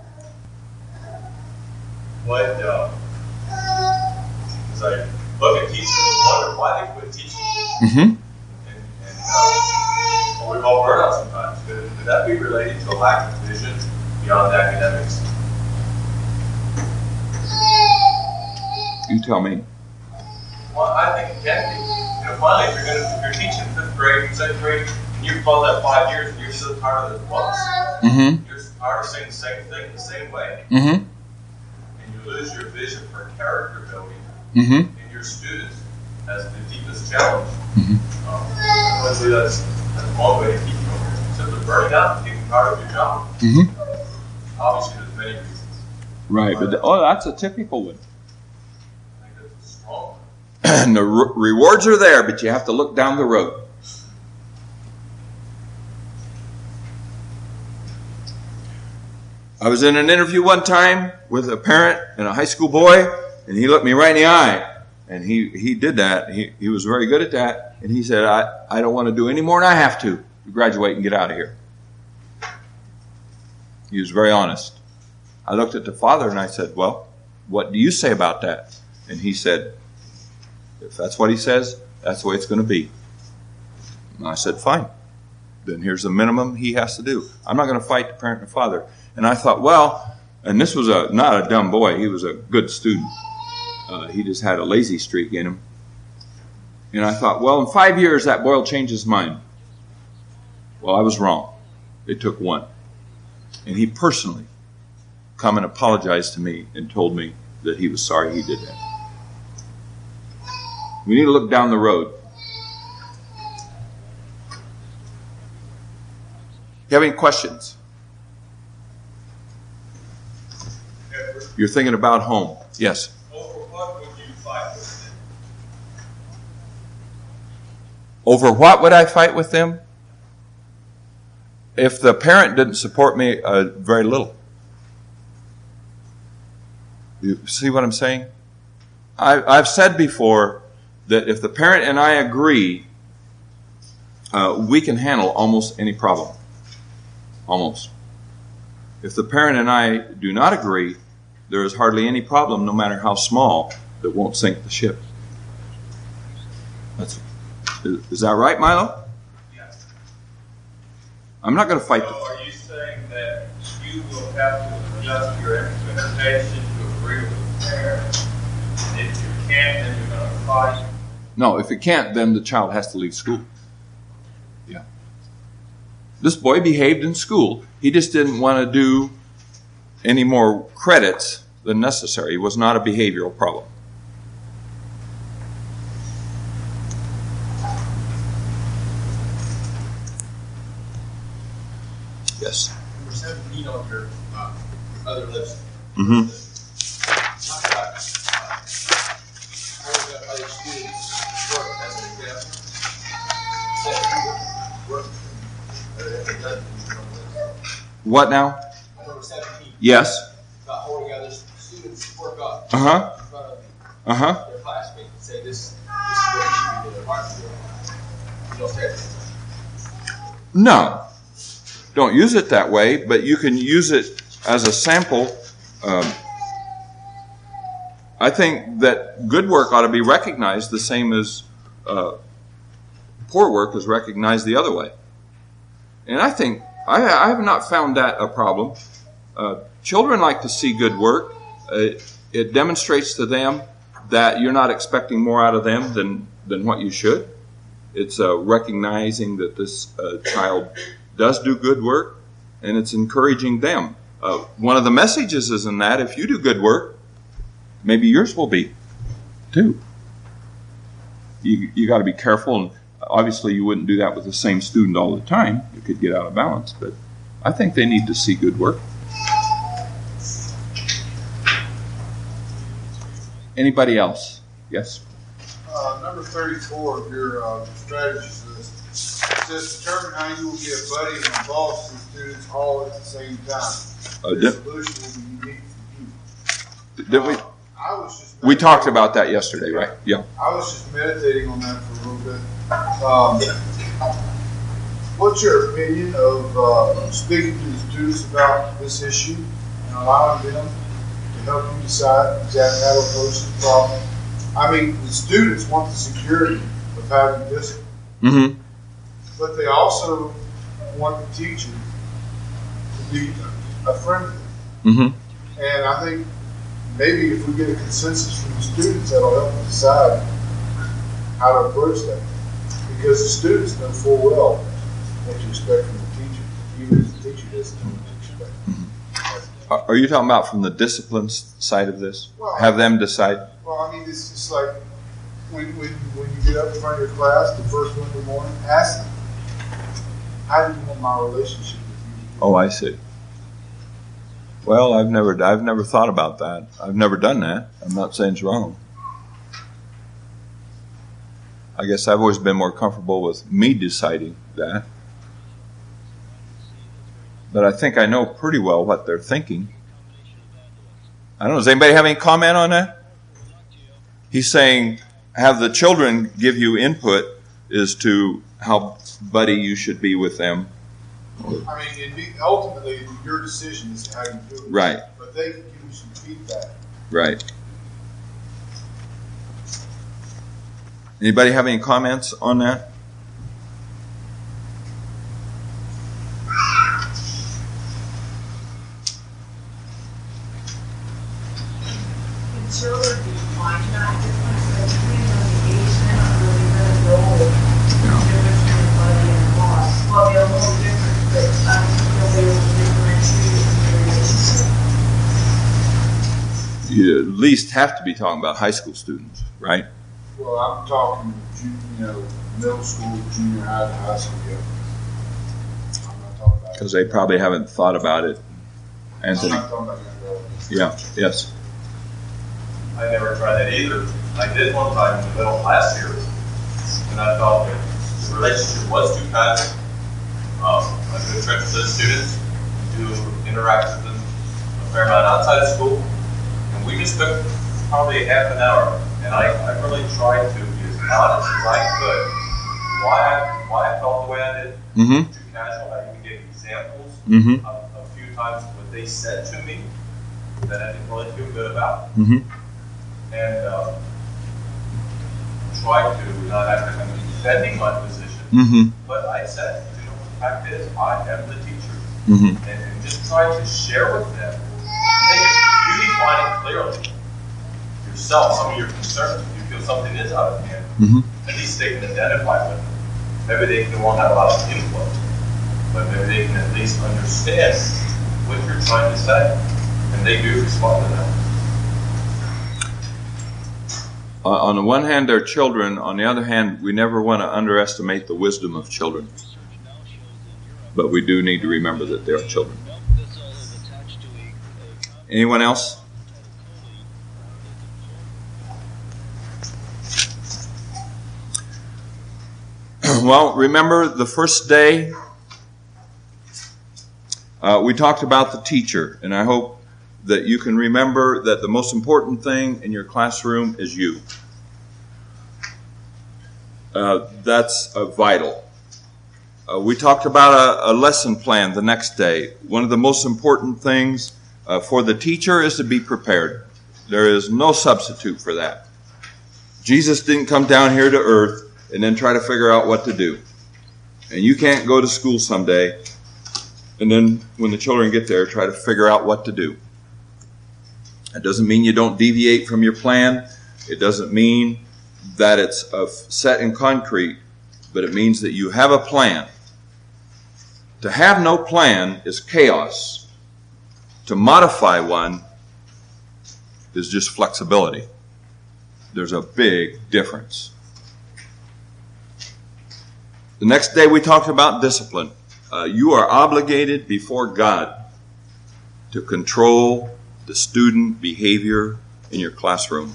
What, uh, as I look at teachers and wonder why they quit teaching. Mm-hmm. And, and uh, well, we've all heard out sometimes. Could, could that be related to a lack of vision beyond academics? You tell me. Well, I think it can be. You know, finally, if you're, gonna, if you're teaching fifth grade, second grade, and you've followed that five years and you're so tired of it once, Mm-hmm. you're tired of saying the same thing the same way, Mm-hmm. and you lose your vision for character building Mm-hmm. in your students as the deepest challenge. Mm-hmm. Um, honestly, that's, that's one way to keep going. Simply burning out and getting tired of your job. Mm-hmm. Obviously, there's many reasons. Right, but the, oh, that's a typical one. I think that's a strong one. And the re- rewards are there, but you have to look down the road. I was in an interview one time with a parent and a high school boy, and he looked me right in the eye. And he, he did that. He, he was very good at that. And he said, I, I don't want to do any more than I have to to graduate and get out of here. He was very honest. I looked at the father and I said, well, what do you say about that? And he said, if that's what he says, that's the way it's going to be. And I said, fine. Then here's the minimum he has to do. I'm not going to fight the parent and the father. And I thought, well, and this was a not a dumb boy. He was a good student. Uh, he just had a lazy streak in him. And I thought, well, in five years, that boy will change his mind. Well, I was wrong. It took one. And he personally come and apologized to me and told me that he was sorry he did that. We need to look down the road. You have any questions? You're thinking about home. Yes. Over what would you fight with them? Over what would I fight with them? If the parent didn't support me, uh, very little. You see what I'm saying? I, I've said before that if the parent and I agree, uh, we can handle almost any problem. Almost. If the parent and I do not agree, there is hardly any problem, no matter how small, that won't sink the ship. That's, is, is that right, Milo? Yes. I'm not going to fight. So are you saying that you will have to adjust your expectation to agree with the parent? And if you can't, then you're going to fight? No, if it can't, then the child has to leave school. Yeah. This boy behaved in school. He just didn't want to do any more credits than necessary. It was not a behavioral problem. Yes. Number seventeen on your uh, other list. Mm-hmm. Talk about uh, how the other students work as an example. Say, work, uh, if it doesn't. What now? Number seventeen. Yes. About holding other students' work up Uh-huh. in front of Uh-huh. their classmates and say, this, this is what you should be doing. Why don't you do it? You don't say it. No. Don't use it that way, but you can use it as a sample. Um, I think that good work ought to be recognized the same as uh, poor work is recognized the other way. And I think, I, I have not found that a problem. Uh, children like to see good work. Uh, it demonstrates to them that you're not expecting more out of them than, than what you should. It's uh, recognizing that this uh, child does do good work, and it's encouraging them. Uh, one of the messages is in that if you do good work, maybe yours will be too. You you got to be careful, and obviously you wouldn't do that with the same student all the time. You could get out of balance, but I think they need to see good work. Anybody else? Yes? Uh, number thirty-four of your uh, strategies list says determine how you will get buddy and involve some students all at the same time. Uh, The did, solution will be unique for you. did we? Uh, I was just We talked about that yesterday, right? Yeah. I was just meditating on that for a little bit. Um, what's your opinion of uh, speaking to the students about this issue and allowing them to help you decide exactly how to approach the problem? I mean, the students want the security of having discipline, Mm-hmm. but they also want the teacher to be a friend of them. Mm-hmm. And I think maybe if we get a consensus from the students, that'll help us decide how to approach that. Because the students know full well what you expect from the teacher, even if the teacher doesn't know what to expect. Are are you talking about from the discipline s- side of this? Well, Have them decide? Well, I mean, it's just like when, when, when you get up in front of your class the first one in the morning, ask them, how do you want my relationship with you? Oh, I see. Well, I've never, I've never thought about that. I've never done that. I'm not saying it's wrong. I guess I've always been more comfortable with me deciding that. but I think I know pretty well what they're thinking. I don't know. Does anybody have any comment on that? He's saying have the children give you input as to how buddy you should be with them. I mean, it'd be, ultimately, your decision is how you do it. Right. But they can give you some feedback. Right. Anybody have any comments on that? Can children be fine that difference? But depending on the age, they're not really going to know the difference between a buddy and a boss. Well, they'll know the difference, but I don't think they'll be able to differentiate in their relationship. You at least have to be talking about high school students, right? Well, I'm talking, ju- you know, middle school, junior high, to high school. Yeah. I'm not talking about. Because they probably haven't thought about it. I'm Anthony? not talking about young adults. Yeah, yes. I never tried that either. I did one time in the middle last year, and I felt that the relationship was too passive. Um, I took a trip to the students to interact with them a fair amount outside of school, and we just took probably half an hour, and I, I really tried to be as honest as I could. Why I, why I felt the way I did, Mm-hmm. too casual. I even gave examples Mm-hmm. of a few times what they said to me that I didn't really feel good about. Mm-hmm. And um, try to not have to be defending my position. Mm-hmm. But I said, you know, the fact is, I am the teacher. Mm-hmm. And, and just try to share with them. I think if you define it clearly yourself, some of your concerns, if you feel something is out of hand, Mm-hmm. at least they can identify with it. Maybe they can won't have a lot of input, but maybe they can at least understand what you're trying to say. And they do respond to that. Uh, on the one hand, they're children. On the other hand, we never want to underestimate the wisdom of children. But we do need to remember that they are children. Anyone else? Well, remember the first day uh, we talked about the teacher, and I hope that you can remember that the most important thing in your classroom is you. Uh, that's uh, vital. Uh, we talked about a, a lesson plan the next day. One of the most important things uh, for the teacher is to be prepared. There is no substitute for that. Jesus didn't come down here to earth and then try to figure out what to do. And you can't go to school someday and then when the children get there, try to figure out what to do. It doesn't mean you don't deviate from your plan. It doesn't mean that it's uh, set in concrete, but it means that you have a plan. To have no plan is chaos. To modify one is just flexibility. There's a big difference. The next day we talked about discipline. Uh, you are obligated before God to control the student behavior in your classroom.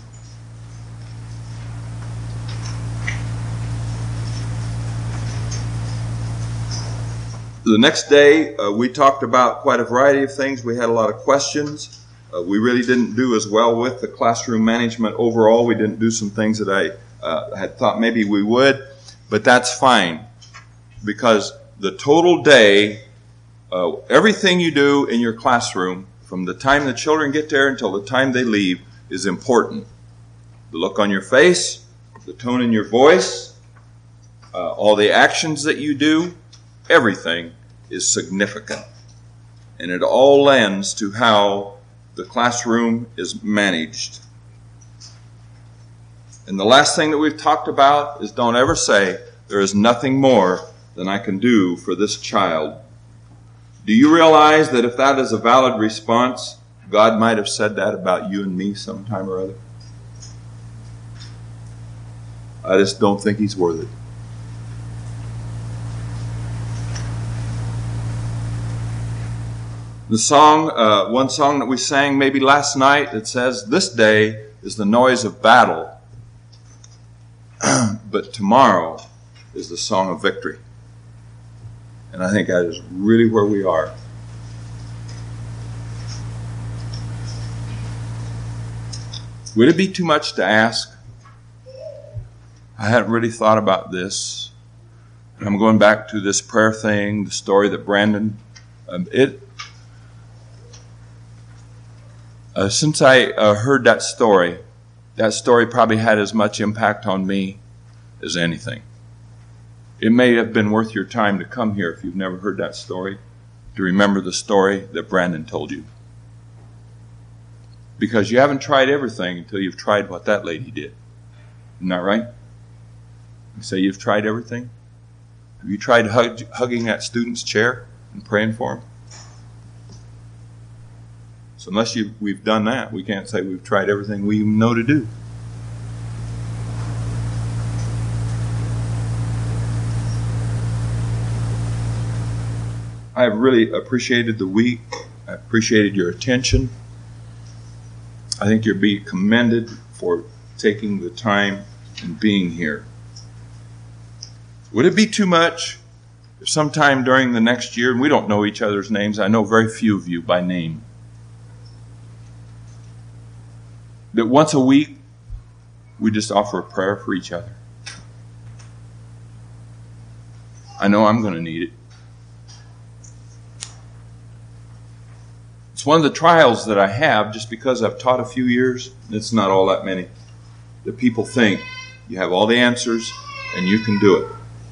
The next day, uh, we talked about quite a variety of things. We had a lot of questions. Uh, we really didn't do as well with the classroom management overall. We didn't do some things that I uh, had thought maybe we would, but that's fine because the total day, uh, everything you do in your classroom, from the time the children get there until the time they leave, is important. The look on your face, the tone in your voice, uh, all the actions that you do, everything is significant. And it all lends to how the classroom is managed. And the last thing that we've talked about is don't ever say, there is nothing more than I can do for this child. Do you realize that if that is a valid response, God might have said that about you and me sometime or other? I just don't think He's worth it. The song, uh, one song that we sang maybe last night, it says, this day is the noise of battle, but tomorrow is the song of victory. And I think that is really where we are. Would it be too much to ask? I hadn't really thought about this. And I'm going back to this prayer thing, the story that Brandon, um, it, uh, since I uh, heard that story, that story probably had as much impact on me as anything. It may have been worth your time to come here if you've never heard that story, to remember the story that Brandon told you. Because you haven't tried everything until you've tried what that lady did. Isn't that right? You say you've tried everything? Have you tried hug, hugging that student's chair and praying for him? So unless you, we've done that, we can't say we've tried everything we know to do. I have really appreciated the week. I appreciated your attention. I think you're being commended for taking the time and being here. Would it be too much if sometime during the next year, and we don't know each other's names, I know very few of you by name, that once a week we just offer a prayer for each other? I know I'm going to need it. It's one of the trials that I have, just because I've taught a few years, it's not all that many, that people think you have all the answers and you can do it.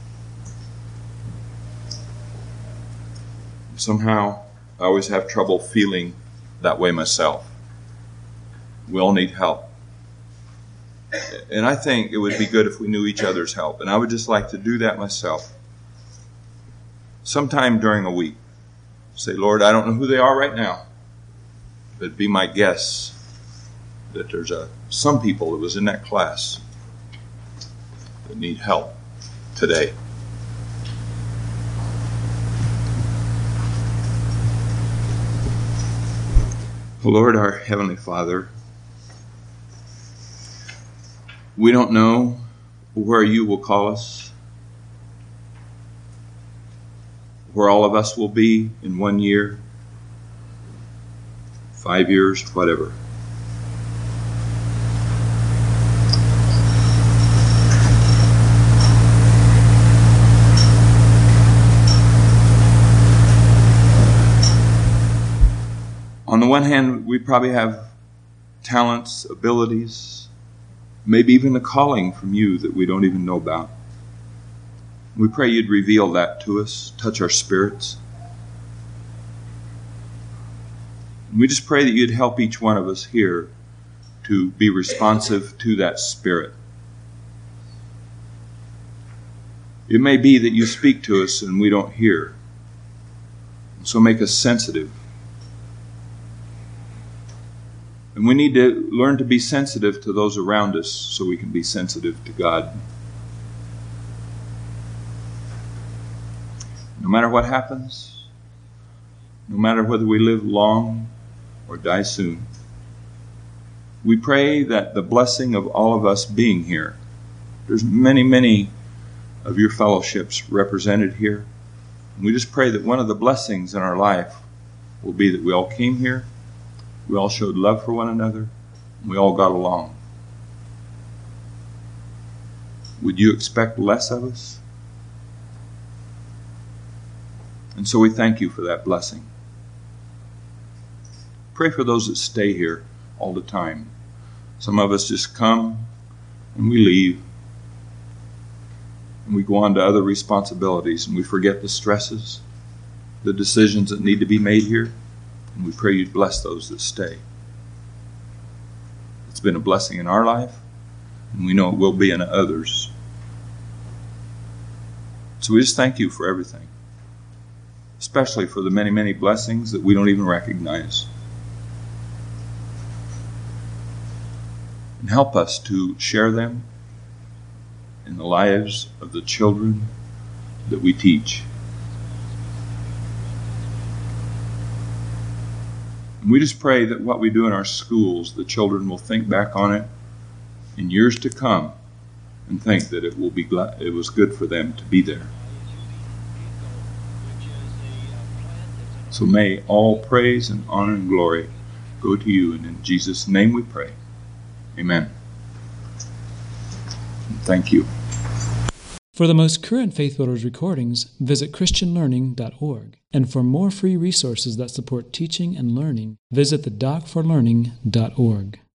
Somehow, I always have trouble feeling that way myself. We all need help. And I think it would be good if we knew each other's help. And I would just like to do that myself. Sometime during a week. Say, Lord, I don't know who they are right now. But it'd be my guess that there's a, some people that was in that class that need help today. Lord, our Heavenly Father, we don't know where you will call us, where all of us will be in one year, five years, whatever. On the one hand, we probably have talents, abilities, maybe even a calling from you that we don't even know about. We pray you'd reveal that to us, touch our spirits. And we just pray that you'd help each one of us here to be responsive to that spirit. It may be that you speak to us and we don't hear. So make us sensitive. And we need to learn to be sensitive to those around us so we can be sensitive to God. No matter what happens, no matter whether we live long or die soon, we pray that the blessing of all of us being here, there's many, many of your fellowships represented here, and we just pray that one of the blessings in our life will be that we all came here, we all showed love for one another, and we all got along. Would you expect less of us? And so we thank you for that blessing. Pray for those that stay here all the time. Some of us just come and we leave. And we go on to other responsibilities and we forget the stresses, the decisions that need to be made here. And we pray you'd bless those that stay. It's been a blessing in our life, and we know it will be in others. So we just thank you for everything, especially for the many, many blessings that we don't even recognize. And help us to share them in the lives of the children that we teach. And we just pray that what we do in our schools, the children will think back on it in years to come and think that it will be glad, it was good for them to be there. So may all praise and honor and glory go to you, and in Jesus' name we pray. Amen. Thank you. For the most current Faith Builders recordings, visit christian learning dot org. And for more free resources that support teaching and learning, visit the doc for learning dot org.